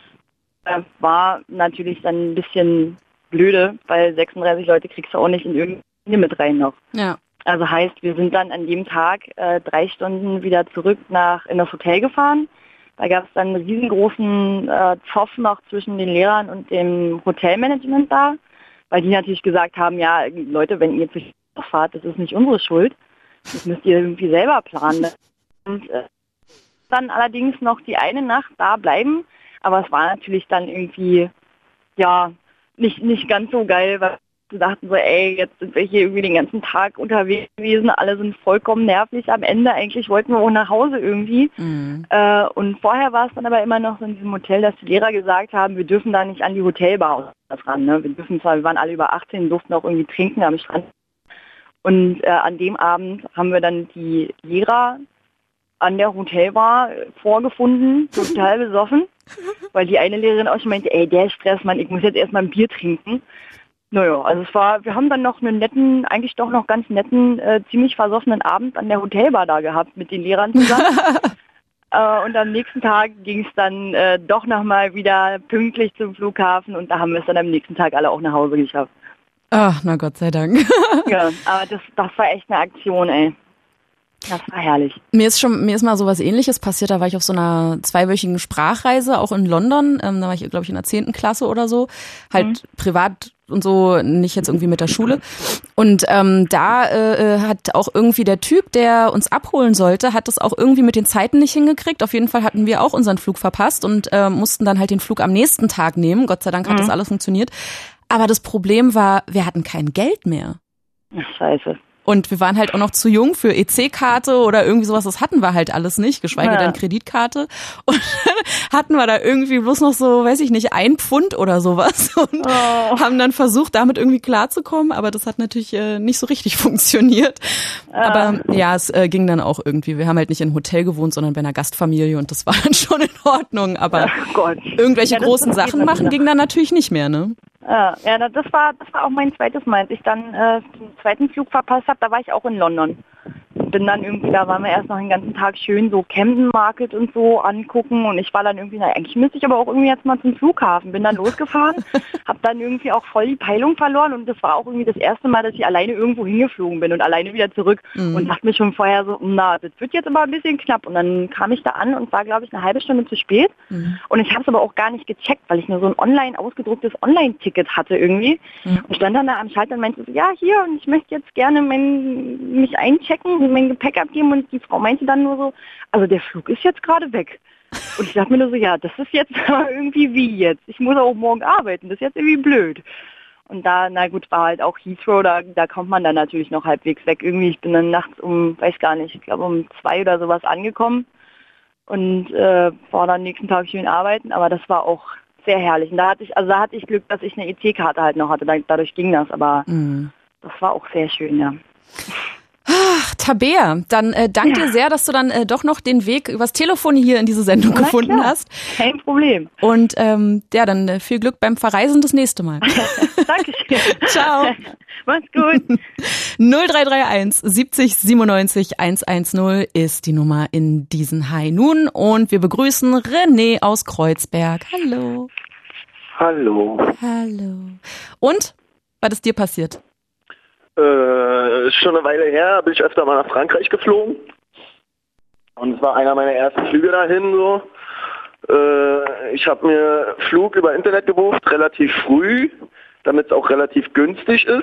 War natürlich dann ein bisschen blöde, weil 36 Leute kriegst du auch nicht in irgendeine mit rein noch. Ja. Also heißt, wir sind dann an dem Tag 3 Stunden wieder zurück in das Hotel gefahren. Da gab es dann einen riesengroßen Zoff noch zwischen den Lehrern und dem Hotelmanagement da, weil die natürlich gesagt haben, ja Leute, wenn ihr jetzt nicht fahrt, das ist nicht unsere Schuld. Das müsst ihr irgendwie selber planen. Und dann allerdings noch die eine Nacht da bleiben, aber es war natürlich dann irgendwie ja nicht ganz so geil, weil wir dachten so, ey, jetzt sind wir hier irgendwie den ganzen Tag unterwegs gewesen, alle sind vollkommen nervlich am Ende, eigentlich wollten wir auch nach Hause irgendwie. Mhm. Und vorher war es dann aber immer noch so in diesem Hotel, dass die Lehrer gesagt haben, wir dürfen da nicht an die Hotelbar ran, ne? Wir waren alle über 18, durften auch irgendwie trinken am Strand. Und an dem Abend haben wir dann die Lehrer an der Hotelbar vorgefunden, total besoffen, weil die eine Lehrerin auch schon meinte, ey, der Stress, Mann, ich muss jetzt erstmal ein Bier trinken. Naja, also wir haben dann noch einen netten, eigentlich doch noch ganz netten, ziemlich versoffenen Abend an der Hotelbar da gehabt mit den Lehrern zusammen. Und am nächsten Tag ging es dann doch nochmal wieder pünktlich zum Flughafen und da haben wir es dann am nächsten Tag alle auch nach Hause geschafft. Ach, na Gott sei Dank. Ja, aber das war echt eine Aktion, ey. Das war herrlich. Mir ist mal so was Ähnliches passiert. Da war ich auf so einer 2-wöchigen Sprachreise, auch in London. Da war ich, glaube ich, in der 10. Klasse oder so. Halt privat und so, nicht jetzt irgendwie mit der Schule. Und da hat auch irgendwie der Typ, der uns abholen sollte, hat das auch irgendwie mit den Zeiten nicht hingekriegt. Auf jeden Fall hatten wir auch unseren Flug verpasst und mussten dann halt den Flug am nächsten Tag nehmen. Gott sei Dank hat das alles funktioniert. Aber das Problem war, wir hatten kein Geld mehr. Ach, scheiße. Und wir waren halt auch noch zu jung für EC-Karte oder irgendwie sowas, das hatten wir halt alles nicht, geschweige denn Kreditkarte. Und dann hatten wir da irgendwie bloß noch so, weiß ich nicht, 1 Pfund oder sowas und haben dann versucht, damit irgendwie klarzukommen, aber das hat natürlich nicht so richtig funktioniert. Aber ja, es ging dann auch irgendwie. Wir haben halt nicht in einem Hotel gewohnt, sondern bei einer Gastfamilie und das war dann schon in Ordnung. Aber irgendwelche großen Sachen machen ging dann natürlich nicht mehr, ne? Ja, das war auch mein zweites Mal. Als ich dann den zweiten Flug verpasst habe, da war ich auch in London. Bin dann irgendwie, da waren wir erst noch den ganzen Tag schön so Camden Market und so angucken und ich war dann irgendwie, eigentlich müsste ich aber auch irgendwie jetzt mal zum Flughafen. Bin dann losgefahren, habe dann irgendwie auch voll die Peilung verloren und das war auch irgendwie das erste Mal, dass ich alleine irgendwo hingeflogen bin und alleine wieder zurück und dachte mir schon vorher so, na, das wird jetzt aber ein bisschen knapp und dann kam ich da an und war, glaube ich, eine halbe Stunde zu spät und ich habe es aber auch gar nicht gecheckt, weil ich nur so ein online ausgedrucktes Online-Ticket hatte irgendwie und stand dann da am Schalter und meinte so, ja, hier und ich möchte jetzt gerne mich einchecken einchecken, mein Gepäck abgeben und die Frau meinte dann nur so, also der Flug ist jetzt gerade weg. Und ich dachte mir nur so, ja, das ist jetzt irgendwie wie jetzt. Ich muss auch morgen arbeiten, das ist jetzt irgendwie blöd. Und da, na gut, war halt auch Heathrow, da kommt man dann natürlich noch halbwegs weg. Irgendwie, ich bin dann nachts weiß gar nicht, ich glaube um 2 oder sowas angekommen und war dann nächsten Tag schön arbeiten, aber das war auch sehr herrlich. Und da hatte ich Glück, dass ich eine EC-Karte halt noch hatte, dadurch ging das, aber das war auch sehr schön, ja. Ach, Tabea, dann danke dir sehr, dass du dann doch noch den Weg übers Telefon hier in diese Sendung gefunden hast. Kein Problem. Und ja, dann viel Glück beim Verreisen das nächste Mal. Dankeschön. Ciao. Mach's gut. 0331 70 97 110 ist die Nummer in diesen High Noon und wir begrüßen René aus Kreuzberg. Hallo. Hallo. Hallo. Und? Was ist dir passiert? Ist schon eine Weile her, bin ich öfter mal nach Frankreich geflogen. Und es war einer meiner ersten Flüge dahin. So. Ich habe mir Flug über Internet gebucht, relativ früh, damit es auch relativ günstig ist.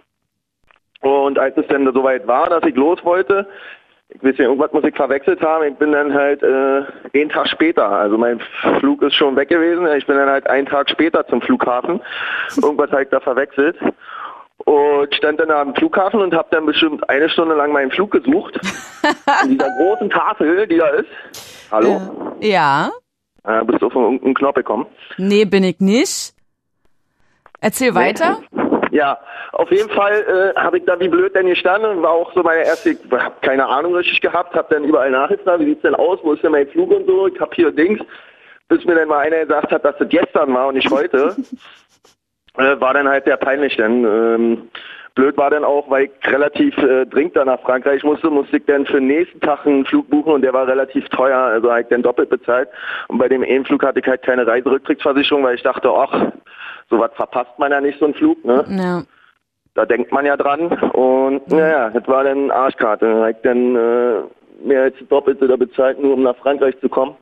Und als es dann soweit war, dass ich los wollte, ich weiß nicht, irgendwas muss ich verwechselt haben, ich bin dann halt einen Tag später, also mein Flug ist schon weg gewesen, ich bin dann halt einen Tag später zum Flughafen. Irgendwas habe ich da verwechselt. Und stand dann am Flughafen und habe dann bestimmt 1 Stunde lang meinen Flug gesucht. In dieser großen Tafel, die da ist. Hallo? Ja. Bist du auf irgendeinen Knopf gekommen? Nee, bin ich nicht. Erzähl weiter. Ja, auf jeden Fall habe ich da wie blöd denn gestanden und war auch so meine erste, ich habe keine Ahnung richtig gehabt, habe dann überall nachgefragt, wie sieht's denn aus, wo ist denn mein Flug und so, ich habe hier Dings, bis mir dann mal einer gesagt hat, dass das gestern war und nicht heute. War dann halt sehr peinlich, denn blöd war dann auch, weil ich relativ dringend dann nach Frankreich musste ich dann für den nächsten Tag einen Flug buchen und der war relativ teuer, also habe ich dann doppelt bezahlt und bei dem Flug hatte ich halt keine Reiserücktrittsversicherung, weil ich dachte, ach, sowas verpasst man ja nicht, so einen Flug, ne? Ja. Da denkt man ja dran und naja, das war dann Arschkarte, da habe ich dann mehr als das Doppelte da bezahlt, nur um nach Frankreich zu kommen.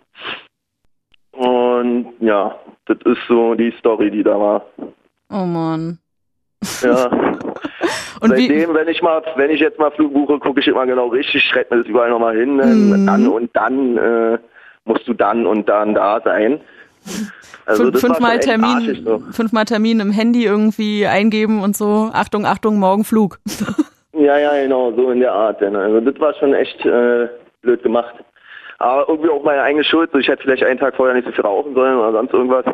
Und ja, das ist so die Story, die da war. Oh Mann. Ja. Und seitdem, wenn ich jetzt mal Flug buche, gucke ich immer genau richtig, schreibe mir das überall nochmal hin. Dann und dann musst du dann und dann da sein. Also fünfmal Termin im Handy irgendwie eingeben und so. Achtung, Achtung, morgen Flug. Ja, genau, so in der Art. Also das war schon echt blöd gemacht. Aber irgendwie auch meine eigene Schuld. So, ich hätte vielleicht einen Tag vorher nicht so viel rauchen sollen oder sonst irgendwas.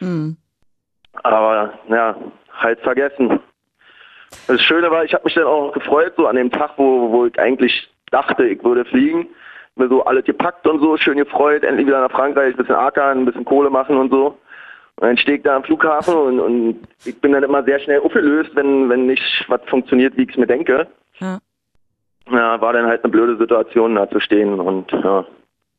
Aber ja, halt vergessen. Das Schöne war, ich habe mich dann auch noch gefreut, so an dem Tag, wo ich eigentlich dachte, ich würde fliegen. Mir so alles gepackt und so, schön gefreut, endlich wieder nach Frankreich, ein bisschen ackern, ein bisschen Kohle machen und so. Und dann stehe ich da am Flughafen und ich bin dann immer sehr schnell aufgelöst, wenn nicht was funktioniert, wie ich es mir denke. Ja, war dann halt eine blöde Situation, da zu stehen und ja.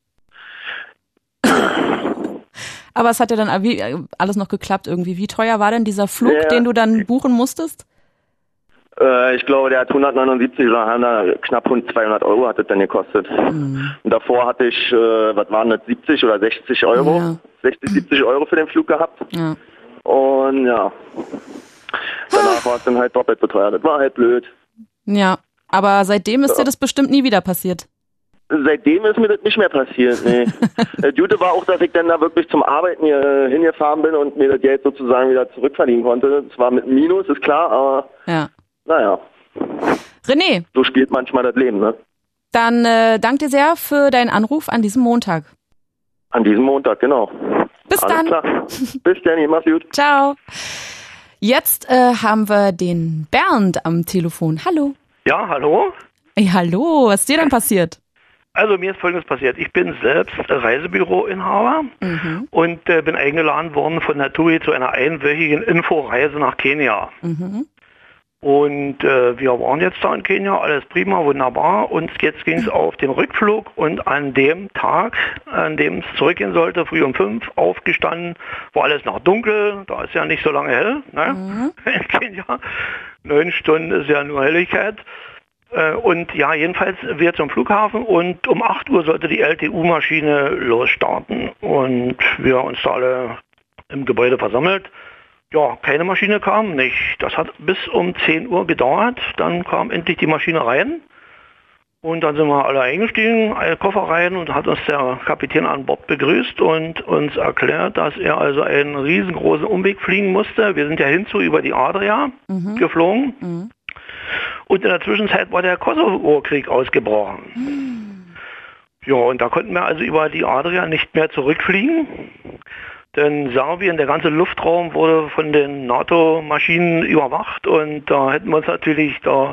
Aber es hat ja dann alles noch geklappt irgendwie. Wie teuer war denn dieser Flug, den du dann buchen musstest? Ich glaube, der hat 179 oder knapp 200 Euro hat das dann gekostet. Und davor hatte ich, was waren das, 70 oder 60 Euro? Ja. 60, 70 Euro für den Flug gehabt. Ja. Und ja, danach war es dann halt doppelt beteuert. Das war halt blöd. Ja, aber seitdem ist dir das bestimmt nie wieder passiert. Seitdem ist mir das nicht mehr passiert, nee. Das Gute war auch, dass ich dann da wirklich zum Arbeiten hier hingefahren bin und mir das Geld sozusagen wieder zurückverdienen konnte. Zwar mit Minus, ist klar, aber naja. René. So spielt manchmal das Leben, ne? Dann danke dir sehr für deinen Anruf an diesem Montag. An diesem Montag, genau. Bis alles dann. Klar. Bis dann, mach's gut. Ciao. Jetzt haben wir den Bernd am Telefon. Hallo. Ja, hallo. Hey, hallo, was ist dir denn passiert? Also mir ist Folgendes passiert. Ich bin selbst Reisebüroinhaber und bin eingeladen worden von der TUI zu einer einwöchigen Inforeise nach Kenia. Und wir waren jetzt da in Kenia, alles prima, wunderbar. Und jetzt ging es auf den Rückflug und an dem Tag, an dem es zurückgehen sollte, früh um 5 aufgestanden, war alles noch dunkel, da ist ja nicht so lange hell, ne? In Kenia. 9 Stunden ist ja nur Helligkeit. Und ja, jedenfalls wir zum Flughafen und um 8 Uhr sollte die LTU-Maschine losstarten. Und wir uns da alle im Gebäude versammelt. Ja, keine Maschine kam nicht. Das hat bis um 10 Uhr gedauert. Dann kam endlich die Maschine rein. Und dann sind wir alle eingestiegen, alle Koffer rein und hat uns der Kapitän an Bord begrüßt und uns erklärt, dass er also einen riesengroßen Umweg fliegen musste. Wir sind ja hinzu über die Adria geflogen. Mhm. Und in der Zwischenzeit war der Kosovo-Krieg ausgebrochen. Ja, und da konnten wir also über die Adria nicht mehr zurückfliegen. Denn Serbien, der ganze Luftraum wurde von den NATO-Maschinen überwacht und da hätten wir uns natürlich da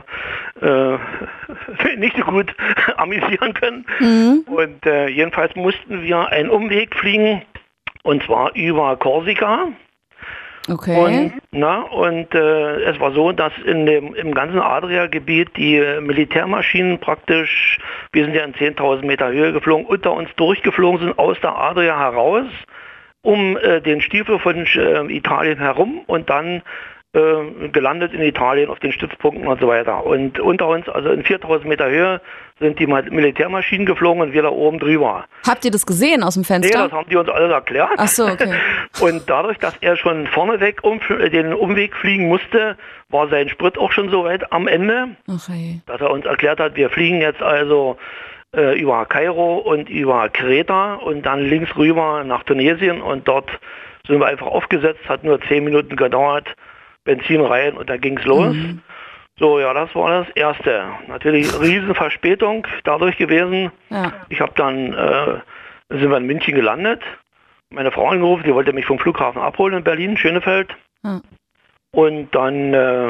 nicht so gut amüsieren können. Mhm. Und jedenfalls mussten wir einen Umweg fliegen und zwar über Korsika. Okay. Und es war so, dass im ganzen Adria-Gebiet die Militärmaschinen praktisch, wir sind ja in 10.000 Meter Höhe geflogen, unter uns durchgeflogen sind aus der Adria heraus, um den Stiefel von Italien herum und dann gelandet in Italien auf den Stützpunkten und so weiter. Und unter uns, also in 4.000 Meter Höhe, sind die Militärmaschinen geflogen und wir da oben drüber. Habt ihr das gesehen aus dem Fenster? Nee, das haben die uns alle erklärt. Ach so, okay. Und dadurch, dass er schon vorneweg den Umweg fliegen musste, war sein Sprit auch schon so weit am Ende, okay, dass er uns erklärt hat, wir fliegen jetzt also über Kairo und über Kreta und dann links rüber nach Tunesien und dort sind wir einfach aufgesetzt, hat nur 10 Minuten gedauert, Benzin rein und dann ging's los. Mhm. So, ja, das war das Erste. Natürlich Riesenverspätung dadurch gewesen. Ja. Ich habe dann, sind wir in München gelandet, meine Frau angerufen, die wollte mich vom Flughafen abholen in Berlin, Schönefeld. Ja. Und dann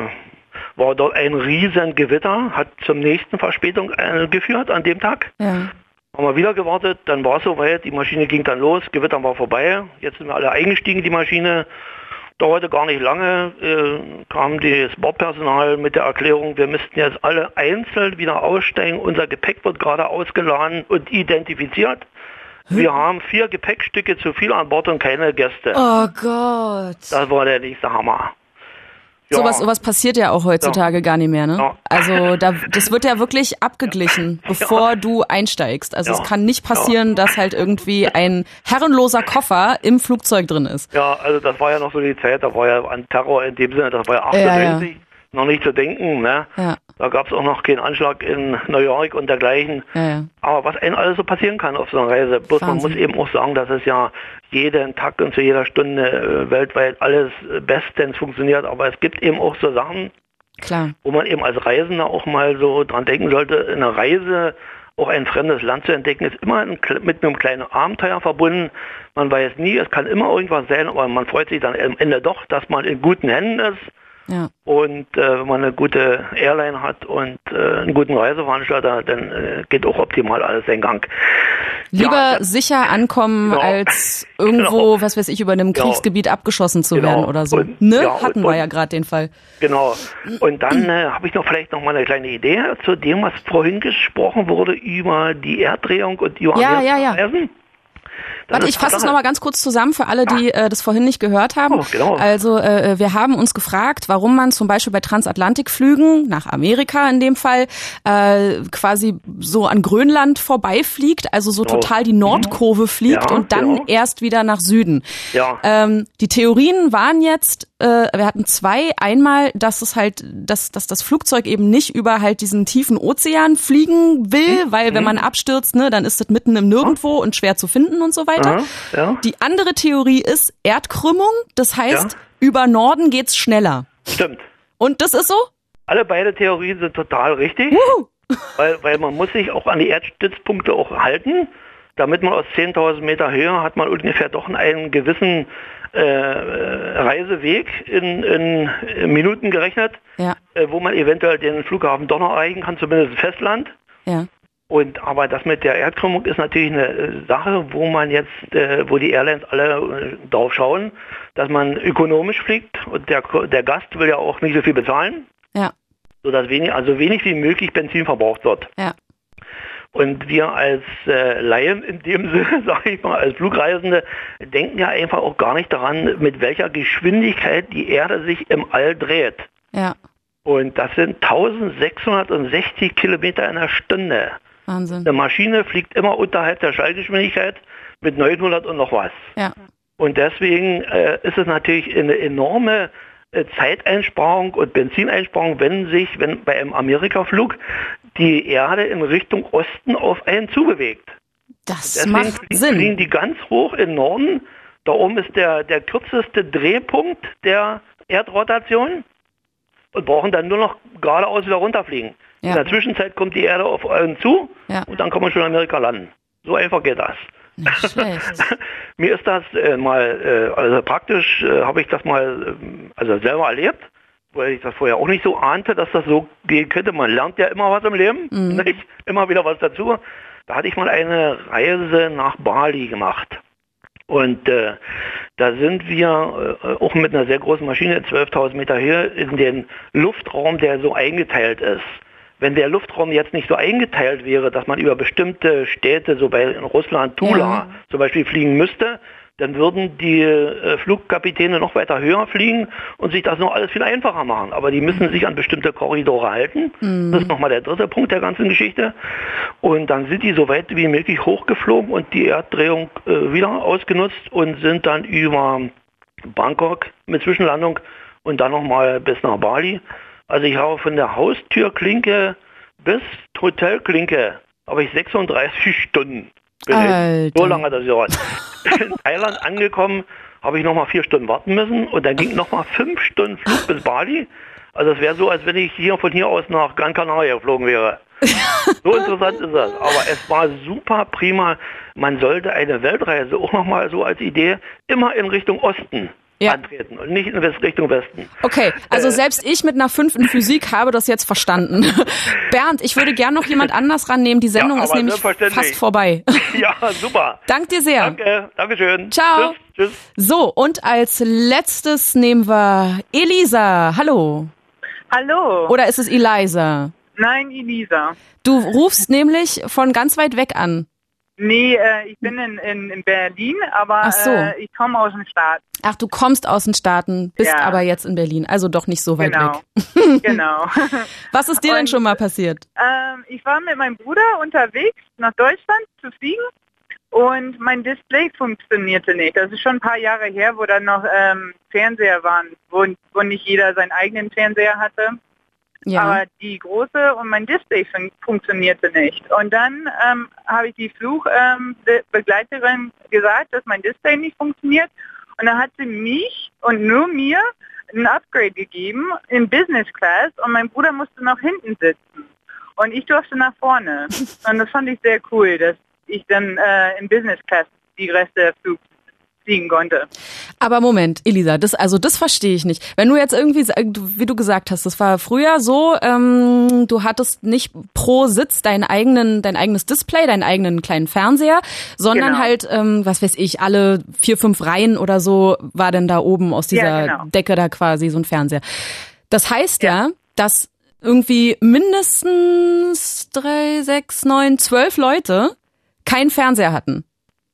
war dort ein riesen Gewitter, hat zum nächsten Verspätung geführt an dem Tag. Ja. Haben wir wieder gewartet, dann war es soweit, die Maschine ging dann los, Gewitter war vorbei, jetzt sind wir alle eingestiegen, die Maschine. Dauerte gar nicht lange, kam das Bordpersonal mit der Erklärung, wir müssten jetzt alle einzeln wieder aussteigen, unser Gepäck wird gerade ausgeladen und identifiziert. Wir haben 4 Gepäckstücke zu viel an Bord und keine Gäste. Oh Gott. Das war der nächste Hammer. Ja. Sowas passiert ja auch heutzutage gar nicht mehr, ne? Ja. Also das wird ja wirklich abgeglichen, bevor du einsteigst. Also es kann nicht passieren, dass halt irgendwie ein herrenloser Koffer im Flugzeug drin ist. Ja, also das war ja noch so die Zeit, da war ja an Terror in dem Sinne, das war ja 98, noch nicht zu denken, ne? Ja. Da gab es auch noch keinen Anschlag in New York und dergleichen. Ja. Aber was einem alles so passieren kann auf so einer Reise. Bloß man muss eben auch sagen, dass es ja jeden Tag und zu jeder Stunde weltweit alles bestens funktioniert. Aber es gibt eben auch so Sachen, klar, wo man eben als Reisender auch mal so dran denken sollte, eine Reise, auch ein fremdes Land zu entdecken, ist immer mit einem kleinen Abenteuer verbunden. Man weiß nie, es kann immer irgendwas sein, aber man freut sich dann am Ende doch, dass man in guten Händen ist. Ja. Und wenn man eine gute Airline hat und einen guten Reiseveranstalter, dann geht auch optimal alles seinen Gang. Lieber sicher ankommen, als irgendwo, was weiß ich, über einem Kriegsgebiet abgeschossen zu werden oder so. Und, hatten wir ja gerade den Fall. Genau. Und dann habe ich vielleicht noch mal eine kleine Idee zu dem, was vorhin gesprochen wurde über die Erddrehung und über Reisen. Warte, ich fasse es nochmal ganz kurz zusammen für alle, die das vorhin nicht gehört haben. Oh, genau. Also wir haben uns gefragt, warum man zum Beispiel bei Transatlantikflügen, nach Amerika in dem Fall, quasi so an Grönland vorbeifliegt, also so total die Nordkurve fliegt und dann erst wieder nach Süden. Ja. Die Theorien waren jetzt, wir hatten 2. Einmal, dass es halt, dass das Flugzeug eben nicht über halt diesen tiefen Ozean fliegen will, weil wenn man abstürzt, ne, dann ist das mitten im Nirgendwo und schwer zu finden und so weiter. Ja. Die andere Theorie ist Erdkrümmung, das heißt, über Norden geht's schneller. Stimmt. Und das ist so? Alle beide Theorien sind total richtig, weil man muss sich auch an die Erdstützpunkte auch halten. Damit man aus 10.000 Meter Höhe hat man ungefähr doch einen gewissen Reiseweg in Minuten gerechnet, wo man eventuell den Flughafen doch noch erreichen kann, zumindest Festland. Ja. Aber das mit der Erdkrümmung ist natürlich eine Sache, wo man jetzt, wo die Airlines alle drauf schauen, dass man ökonomisch fliegt und der Gast will ja auch nicht so viel bezahlen, sodass wenig wie möglich Benzin verbraucht wird. Ja. Und wir als Laien in dem Sinne, sage ich mal, als Flugreisende, denken ja einfach auch gar nicht daran, mit welcher Geschwindigkeit die Erde sich im All dreht. Ja. Und das sind 1660 Kilometer in der Stunde. Wahnsinn. Eine Maschine fliegt immer unterhalb der Schallgeschwindigkeit mit 900 und noch was. Ja. Und deswegen ist es natürlich eine enorme Zeiteinsparung und Benzineinsparung, wenn bei einem Amerikaflug die Erde in Richtung Osten auf einen zubewegt. Das macht Sinn. Fliegen die ganz hoch in Norden. Da oben ist der kürzeste Drehpunkt der Erdrotation und brauchen dann nur noch geradeaus wieder runterfliegen. Ja. In der Zwischenzeit kommt die Erde auf einen zu und dann kann man schon in Amerika landen. So einfach geht das. Nicht schlecht. Mir ist das also praktisch habe ich das mal selber erlebt, weil ich das vorher auch nicht so ahnte, dass das so gehen könnte. Man lernt ja immer was im Leben, nicht? Immer wieder was dazu. Da hatte ich mal eine Reise nach Bali gemacht. Und da sind wir auch mit einer sehr großen Maschine, 12.000 Meter Höhe, in den Luftraum, der so eingeteilt ist. Wenn der Luftraum jetzt nicht so eingeteilt wäre, dass man über bestimmte Städte, so bei Russland, Tula zum Beispiel fliegen müsste, dann würden die Flugkapitäne noch weiter höher fliegen und sich das noch alles viel einfacher machen. Aber die müssen sich an bestimmte Korridore halten. Das ist nochmal der dritte Punkt der ganzen Geschichte. Und dann sind die so weit wie möglich hochgeflogen und die Erddrehung wieder ausgenutzt und sind dann über Bangkok mit Zwischenlandung und dann nochmal bis nach Bali. Also ich habe von der Haustürklinke bis Hotelklinke habe ich 36 Stunden. So lange hat das gedauert. In Thailand angekommen, habe ich nochmal 4 Stunden warten müssen und dann ging nochmal 5 Stunden Flug bis Bali. Also es wäre so, als wenn ich von hier aus nach Gran Canaria geflogen wäre. So interessant ist das. Aber es war super prima. Man sollte eine Weltreise auch nochmal so als Idee immer in Richtung Osten antreten und nicht in Richtung Westen. Okay, also selbst ich mit einer 5 in Physik habe das jetzt verstanden. Bernd, ich würde gern noch jemand anders rannehmen. Die Sendung ist nämlich fast vorbei. Ja, super. Dank dir sehr. Dankeschön. Ciao. Tschüss. So, und als letztes nehmen wir Elisa. Hallo. Hallo. Oder ist es Elisa? Nein, Elisa. Du rufst nämlich von ganz weit weg an. Nee, ich bin in Berlin, aber ich komme aus den Staaten. Ach, du kommst aus den Staaten, bist aber jetzt in Berlin, also doch nicht so weit weg. Genau. Was ist dir denn schon mal passiert? Ich war mit meinem Bruder unterwegs nach Deutschland zu fliegen und mein Display funktionierte nicht. Das ist schon ein paar Jahre her, wo dann noch Fernseher waren, wo nicht jeder seinen eigenen Fernseher hatte. Ja. Aber die große und mein Display funktionierte nicht. Und dann habe ich die Flugbegleiterin gesagt, dass mein Display nicht funktioniert. Und dann hat sie mich und nur mir ein Upgrade gegeben in Business Class und mein Bruder musste noch hinten sitzen. Und ich durfte nach vorne. Und das fand ich sehr cool, dass ich dann in Business Class die Reste der Flug fliegen konnte. Aber Moment, Elisa, das verstehe ich nicht. Wenn du jetzt irgendwie, wie du gesagt hast, das war früher so, du hattest nicht pro Sitz dein eigenes Display, deinen eigenen kleinen Fernseher, sondern halt, was weiß ich, alle 4, 5 Reihen oder so war denn da oben aus dieser Decke da quasi so ein Fernseher. Das heißt ja, dass irgendwie mindestens 3, 6, 9, 12 Leute keinen Fernseher hatten.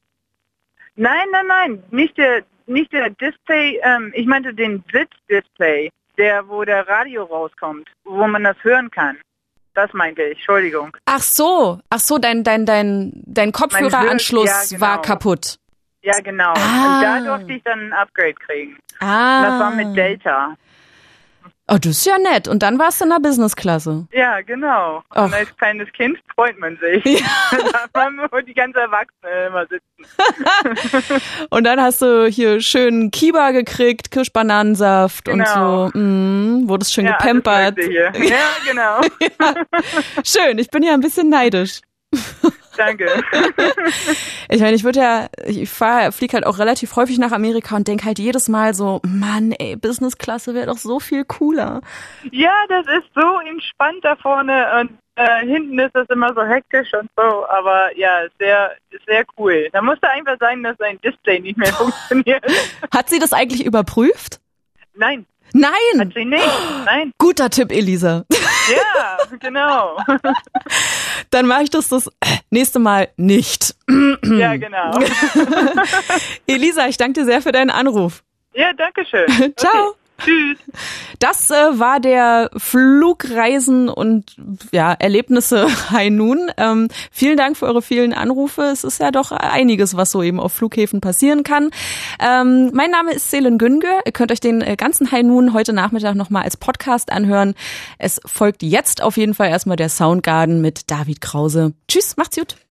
Nein, nicht der Display, ich meinte den Sitzdisplay, wo der Radio rauskommt, wo man das hören kann. Das meinte ich, Entschuldigung. Ach so, dein Kopfhöreranschluss war kaputt. Ja, genau. Und da durfte ich dann ein Upgrade kriegen. Und das war mit Delta. Oh, das ist ja nett. Und dann warst du in der Business-Klasse. Ja, genau. Und als kleines Kind freut man sich. Ja. Da waren wir die ganze Erwachsene immer sitzen. Und dann hast du hier schön Kiba gekriegt, Kirschbananensaft und so. Wurdest schön gepampert. Ja, genau. Ja. Schön, ich bin ja ein bisschen neidisch. Danke. Ich meine, ich fliege halt auch relativ häufig nach Amerika und denke halt jedes Mal so, Mann, ey, Business-Klasse wäre doch so viel cooler. Ja, das ist so entspannt da vorne und hinten ist das immer so hektisch und so, aber ja, sehr cool. Da musste einfach sein, dass sein Display nicht mehr funktioniert. Hat sie das eigentlich überprüft? Nein. Nein! Hat sie nicht, nein. Guter Tipp, Elisa. Ja, genau. Dann mache ich das nächste Mal nicht. Ja, genau. Elisa, ich danke dir sehr für deinen Anruf. Ja, danke schön. Ciao. Tschüss. Das war der Flugreisen und Erlebnisse High Noon. Vielen Dank für eure vielen Anrufe. Es ist ja doch einiges, was so eben auf Flughäfen passieren kann. Mein Name ist Selin Güngör. Ihr könnt euch den ganzen High Noon heute Nachmittag nochmal als Podcast anhören. Es folgt jetzt auf jeden Fall erstmal der Soundgarden mit David Krause. Tschüss, macht's gut.